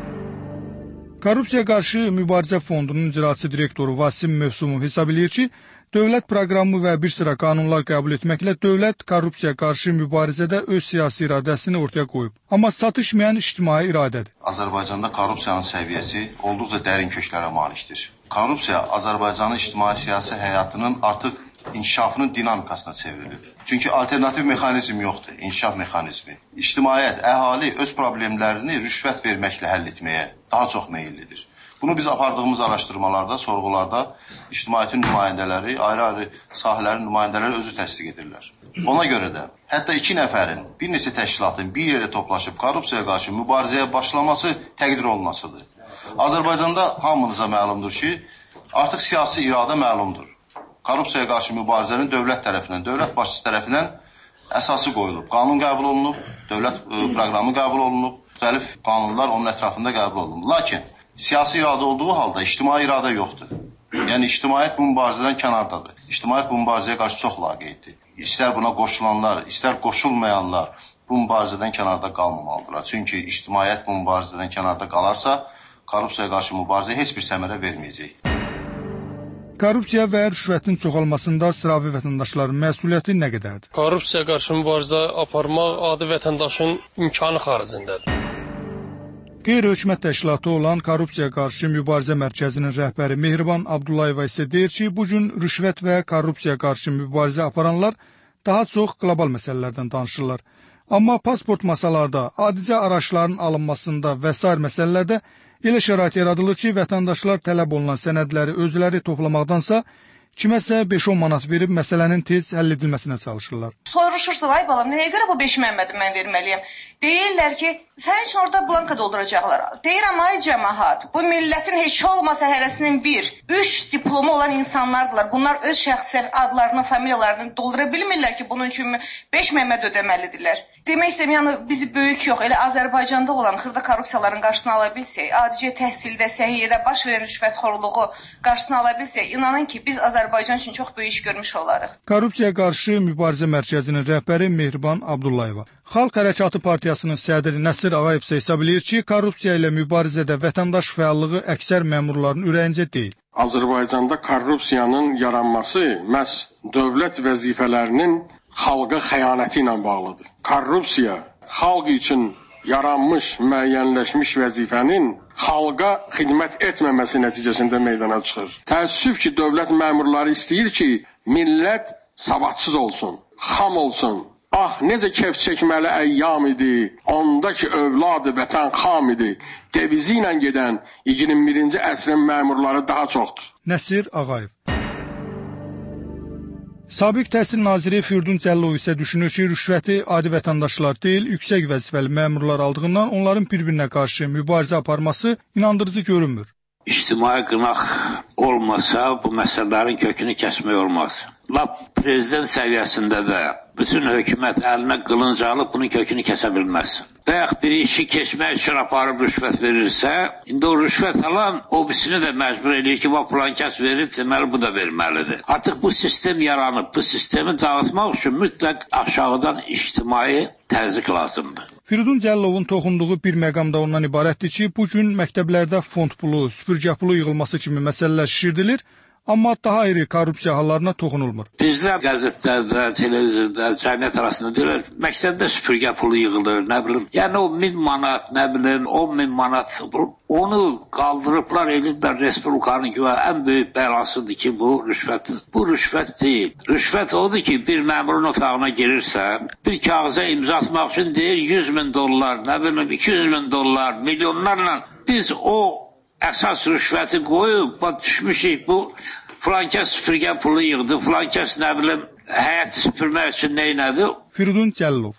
Korrupsiyaya qarşı mübarizə fondunun icraçı direktoru Vasim Mövsumov hesab edir ki, dövlət proqramı və bir sıra qanunlar qəbul etməklə dövlət korrupsiyaya qarşı mübarizədə öz siyasi iradəsini ortaya qoyub. Amma satışmayan ictimai iradədir. Azərbaycanda korrupsiyanın səviyyəsi olduqca dərin köklərə malikdir. Korrupsiya Azərbaycanın ictimai-siyasi həyatının artıq inkişafının dinamikasına çevrilir. Çünki alternativ mexanizm yoxdur, inkişaf mexanizmi. İctimaiyyət, əhali öz problemlərini rüşvət verməklə həll etməyə daha çox meyillidir. Bunu biz apardığımız araşdırmalarda, sorğularda ictimaiyyətin nümayəndələri, ayrı-ayrı sahələrin nümayəndələri özü təsdiq edirlər. Ona görə də hətta 2 nəfərin, bir neçə təşkilatın bir yerdə toplaşıb korrupsiyaya qarşı mübarizəyə başlaması təqdir olunasıdır. Azərbaycanda hamınıza məlumdur ki, artıq siyasi iradə məlumdur. Korrupsiyaya qarşı mübarizənin dövlət tərəfindən, dövlət başçısı tərəfindən əsası qoyulub. Qanun qəbul olunub, dövlət proqramı qəbul olunub, müxtəlif qanunlar onun ətrafında qəbul olunub. Lakin siyasi iradə olduğu halda ictimai iradə yoxdur. Yəni ictimaiyyət bu mübarizədən kənardadır. İctimaiyyət bu mübarizəyə qarşı çox laqeyddir. İstər buna qoşulanlar, istər qoşulmayanlar bu mübarizədən kənarda qalmamalıdırlar. Çünki ictimaiyyət bu mübarizədən kənarda qalarsa, korrupsiyaya qarşı mübarizə heç bir səmərə verməyəcək. Korrupsiya və rüşvətin çoxalmasında sıravi vətəndaşların məsuliyyəti nə qədərdir? Korrupsiyaya qarşı mübarizə aparmaq adi vətəndaşın imkanı xaricindədir. Qeyri-hökumət təşkilatı olan Korrupsiyaya qarşı mübarizə mərkəzinin rəhbəri Mehriban Abdullayeva isə deyir ki, bu gün rüşvət və korrupsiyaya qarşı mübarizə aparanlar daha çox qlobal məsələlərdən danışırlar. Amma pasport masalarda, adicə araçların alınmasında və sair məsələlərdə elə şərait yaradılır ki, vətəndaşlar tələb olunan sənədləri özləri toplamaqdansa, kiməsə 5-10 manat verib məsələnin tez həll edilməsinə çalışırlar. Soruşursa, ay balam, nəyə görə bu 5 Məhəmmədi mən verməliyəm? Deyirlər ki, sənin üçün orada blanka dolduracaqlar. Deyirəm, ay cəmahat, bu millətin heç olmasa hərəsinin 1-3 diplomu olan insanlardılar. Bunlar öz şəxsi adlarını, familiyalarını doldura bilmirlər ki, bunun üçün 5 Məhəmməd ödəməlidirlər. Demək istəyirəm, yəni bizi böyük yox, elə Azərbaycanda olan xırda korrupsiyaların qarşısını ala bilsək, adicə təhsildə, səhiyyədə baş verən rüşvətxorluğu qarşısını ala bilsək, inanın ki, biz Azərbaycan üçün çox böyük iş görmüş olarıq. Korrupsiyaya qarşı mübarizə mərkəzinin rəhbəri Mehriban Abdullayeva. Xalq Hərəkatı Partiyasının sədri Nəsir Ağayev isə hesab edir ki, korrupsiya ilə mübarizədə vətəndaş fəallığı əksər məmurların ürəyincə deyil. Azərbaycanda korrupsiyanın yaranması məhz dövlət vəzifələrinin xalqa xəyanəti ilə bağlıdır. Korrupsiya xalq üçün yaranmış, müəyyənləşmiş vəzifənin xalqa xidmət etməməsi nəticəsində meydana çıxır. Təəssüf ki, dövlət məmurları istəyir ki, millət savadsız olsun, xam olsun. Ah, necə kef çəkməli əyyam idi, ondakı övladı vətən xam idi. Devizi ilə gedən 21-ci əsrin məmurları daha çoxdur. Nəsir Ağayev. Sabiq Təhsil naziri Firdun Cəllov isə düşünür ki, rüşvəti adi vətəndaşlar deyil, yüksək vəzifəli məmurlar aldığından onların bir-birinə qarşı mübarizə aparması inandırıcı görünmür. İctimai qınaq olmasa bu məsələlərin kökünü kəsmək olmaz. Lap prezident səviyyəsində də bütün hökumət əlinə qılınc alıb bunun kökünü kəsə bilməz. Və yaxud bir işi keçmək üçün aparıb rüşvət verirsə, indi o rüşvət alan o birisini də məcbur edir ki, plan kəs verir, deməli bu da verməlidir. Artıq bu sistem yaranıb, bu sistemi dağıtmaq üçün mütləq aşağıdan ictimai təzyiq lazımdır. Firdun Cəllovun toxunduğu bir məqam da ondan ibarətdir ki, bu gün məktəblərdə fond pulu, süpürgə pulu yığılması kimi məsələlər şişirdilir, amma daha iri korrupsiya hallarına toxunulmur. Bizdə qəzetlərdə, televizorda, cəmiyyət arasında deyirlər, məktəbdə süpürgə pulu yığılır, nə bilim. Yəni o 1000 manat, nə bilim, 10.000 manat, onu qaldırıblar, eləyirlər Respublikanın ki, ən böyük bəlasıdır ki, bu rüşvətdir. Bu rüşvət deyil. Rüşvət odur ki, bir məmurun otağına girirsən, bir kağıza imza atmaq üçün deyir $100.000, nə bilim, $200.000, milyonlarla. Biz o əsas rüşvəti qoyub, düşmüşük bu filankəs süpürgə pulu yığdı, filankəs nə bilim həyəti süpürmək üçün neynədi? Firdun Cəllov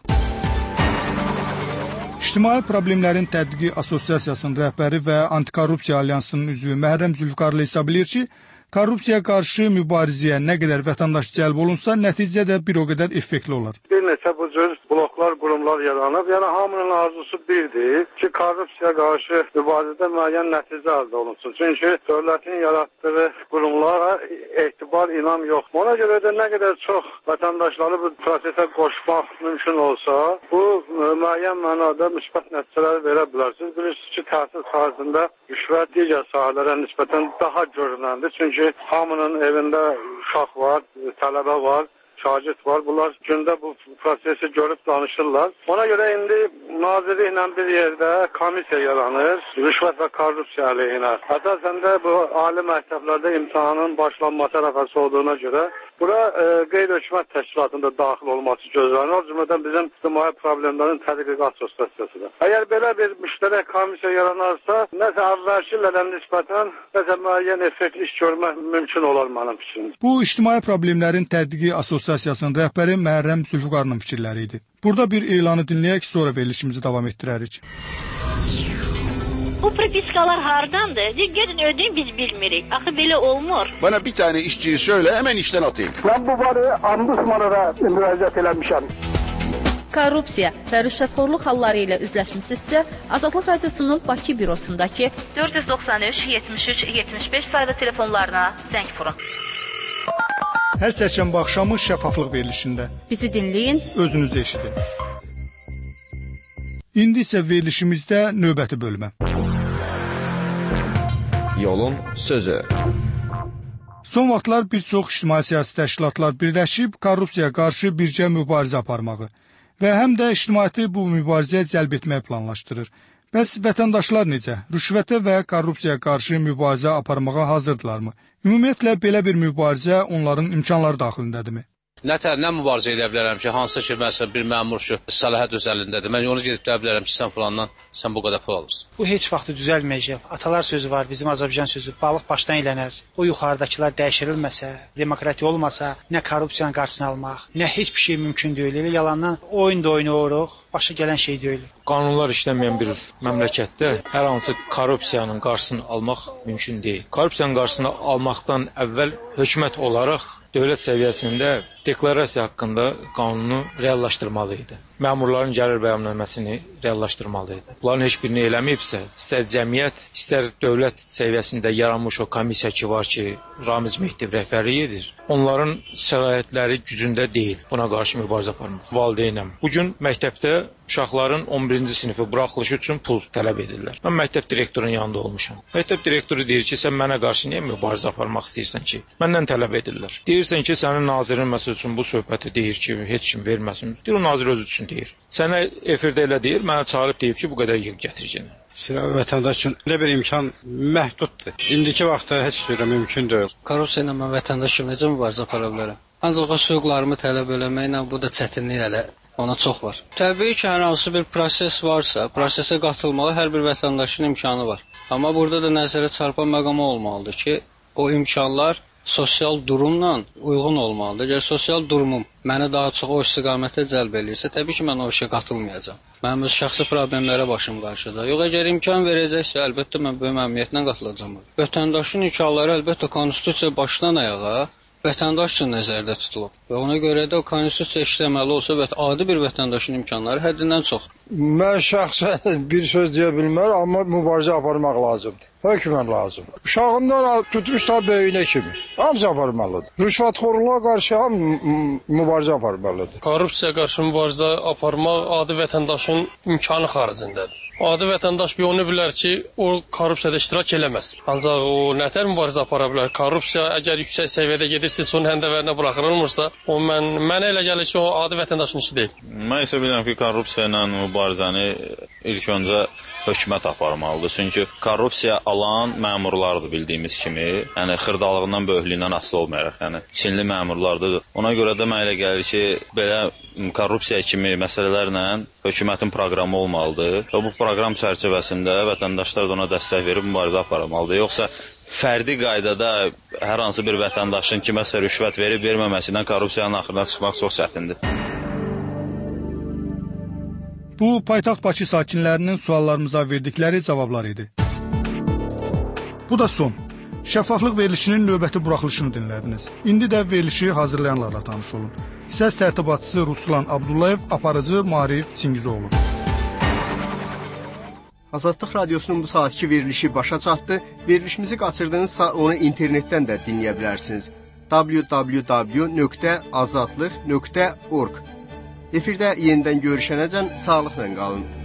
İctimai Problemlərin Tədqiqi Assosiasiyasının rəhbəri və Antikorrupsiya Alyansının üzvü Məhrəm Zülfüqarlı hesab edir ki, korrupsiyaya qarşı mübarizəyə nə qədər vətəndaş cəlb olunsa, nəticə də bir o qədər effektli olar. Bir neçə bu cür bloklar, qurumlar yaranıb. Yəni hamının arzusu birdir ki, korrupsiyaya qarşı mübarizədə müəyyən nəticə əldə olunsun. Çünki dövlətin yaratdığı qurumlara etibar, inam yoxdur. Ona görə də nə qədər çox vətəndaşları bu prosesə qoşmaq mümkün olsa, bu müəyyən mənada müsbət nəticələr verə bilər. Siz bilirsiniz ki, təhsil sahəsində rüşvət digər sahələrə nisbətən daha görünəndir. Çünki hamının evində uşaq var, tələbə var, şagird var. Bunlar gündə bu prosesi görüb danışırlar. Ona görə indi nazirliklə bir yerdə komissiya yaranır, rüşvət və korrupsiya əleyhinə. Əsasən də bu ali məktəblərdə imtahanın başlanması ərəfəsi olduğuna görə bura qeyri-hökumət təşkilatında daxil olması gözlənir. O cümlədən bizim İctimai Problemlərin Tədqiqi Assosiasiyasıdır. Əgər belə bir müştərək komissiya yaranarsa, nəsə əvvəlki illərə nisbətən nəsə müəyyən effektli iş görmək mümkün olar mənim fikrimcə. Bu İctimai Problemlərin Tədqiqi Assosiasiyasının rəhbəri Məhrəm Zülfüqarlının fikirləri idi. Burada bir elanı dinləyək, sonra verilişimizi davam etdirərik. Bu propiskalar hardandır? Gedin ödeyin, biz bilmirik. Axı belə olmur. Bana bir tane işçiyi söyle, hemen işten atayım. Ben bu barı Ombudsman'a müraciət eləmişəm. Korrupsiya və rüşvətxorluq halları ilə üzləşmisinizsə, Azadlıq Radiosunun Bakı bürosundakı 493 73 75 saylı telefonlarına zəng vurun. Hər çərşənbə axşamı şəffaflıq verilişində. Bizi dinləyin, özünüzü eşidin. İndi isə verilişimizdə növbəti bölmə. Yolun sözü. Son vaxtlar bir çox ictimai-siyasi təşkilatlar birləşib korrupsiyaya qarşı birgə mübarizə aparmağı və həm də ictimaiyyəti bu mübarizəyə cəlb etmək planlaşdırır. Bəs vətəndaşlar necə? Rüşvətə və korrupsiyaya qarşı mübarizə aparmağa hazırdılarmı? Ümumiyyətlə belə bir mübarizə onların imkanları daxilindədirmi? Nətər mübarizə edə bilərəm ki, hansı ki, məsələn, bir məmur ki, səlahiyyət öz əlindədir. Mən onu gedib deyə bilərəm ki, sən falandan, sən bu qədər pul alırsan. Bu heç vaxt düzəlməyəcək. Atalar sözü var, bizim Azərbaycan sözü, balıq başdan ilənər. O yuxarıdakılar dəyişdirilməsə, demokratiya olmasa, nə korrupsiyanın qarşısını almaq, nə heç bir şey mümkün deyil. Elə yalandan oyun da oynayırıq, başa gələn şey deyil. Qanunlar işlənməyən bir məmləkətdə hər hansı korrupsiyanın qarşısını almaq mümkün deyil. Korrupsiyanın qarşısını almaqdan əvvəl hökumət olaraq dövlət səviyyəsində deklarasiya haqqında qanunu reallaşdırmalı idi. Məmurların gəlir bəyannaməsini reallaşdırmalı idi. Bunların heç birini eləməyibsə, istər cəmiyyət, istər dövlət səviyyəsində yaranmış o komissiya ki var ki, Ramiz Mehdiyev rəhbərlik edir, onların səlahiyyətləri gücündə deyil buna qarşı mübarizə aparmaq. Valideynəm. Bugün məktəbdə uşaqların 11-ci sinifi buraxılışı üçün pul tələb edirlər. Mən məktəb direktorunun yanında olmuşam. Məktəb direktoru deyir ki, sən mənə qarşı niyə mübarizə aparmaq istəyirsən ki? Məndən tələb edirlər. Deyirsən ki, sənin nazirin məsəl üçün bu söhbəti deyir ki, heç kim verməsin. Deyir, o nazir özü üçün deyir. Sənə efirdə elə deyir, mənə çağırıb deyib ki, bu qədər yığ gətirəcəyini. Sıravi vətəndaş üçün elə bir imkan məhduddur. İndiki vaxtda heç cürə mümkün deyil. Korrupsiya ilə mən vətəndaş kimi necə mübarizə apara bilərəm? Ancaq o hüquqlarımı tələb eləməklə burada çətinlik elə ona çox var. Təbii ki, hər hansı bir proses varsa, prosesə qatılmağa hər bir vətəndaşın imkanı var. Amma burada da nəzərə çarpan məqam olmalıdır ki, o imkanlar sosial durumla uyğun olmalıdır. Əgər sosial durumum məni daha çox o istiqamətə cəlb eləyirsə, təbii ki, mən o işə qatılmayacağam. Mənim öz şəxsi problemlərə başım qarşıda. Yox, əgər imkan verəcəksə, əlbəttə mən böyük məmnuniyyətlə qatılacağam. Vətəndaşın imkanları əlbəttə konstitusiya başdan ayağa vətəndaş üçün nəzərdə tutulub. Və ona görə də o konstitusiya işləməli olsa və adi bir vətəndaşın imkanları həddindən çox. Mən şəxsən bir söz deyə bilmərəm, amma mübarizə aparmaq lazımdır. Hökmən lazımdır. Uşağından tutmuş da böyüyünə kimi. Hamısı aparmalıdır. Rüşvətxorluğa qarşı mübarizə aparmalıdır. Korrupsiyaya qarşı mübarizə aparmaq adi vətəndaşın imkanı xaricindədir. Adi vətəndaş bir onu bilər ki, o korrupsiyada iştirak eləməz. Ancaq o nətər mübarizə apara bilər? Korrupsiya əgər yüksək səviyyədə gedirsə, onun həndəvərinə buraxılmırsa, o mənə elə gəlir ki, o adi vətəndaşın işi deyil. Mən isə bilirəm ki, korrupsiya ilə mübarizəni ilk öncə hökumət aparmalıdır. Çünki korrupsiya alan məmurlardır bildiyimiz kimi. Yəni xırdalığından, böyüklüyündən asılı olmayaraq, yəni Çinli məmurlardır. Ona görə də mənə elə gəlir ki, belə korrupsiya kimi məsələlərlə hökumətin proqramı olmalıdır. Və bu proqram çərçivəsində vətəndaşlar da ona dəstək verib mübarizə aparmalıdır. Yoxsa fərdi qaydada hər hansı bir vətəndaşın kiməsə rüşvət verib verməməsindən korrupsiyanın axırına çıxmaq çox çətindir. Bu, paytaxt Bakı sakinlərinin suallarımıza verdikləri cavablar idi. Bu da son. Şəffaflıq verilişinin növbəti buraxılışını dinlədiniz. İndi də verilişi hazırlayanlarla tanış olun. Səs tərtibatçısı Ruslan Abdullayev, aparıcı Maarif Çingizoğlu. Azadlıq Radiosunun bu saatki verilişi başa çatdı. Verilişimizi qaçırdığınızsa onu internetdən də dinləyə bilərsiniz. www.azadlıq.org. Efirdə yenidən görüşənəcən sağlıqla qalın.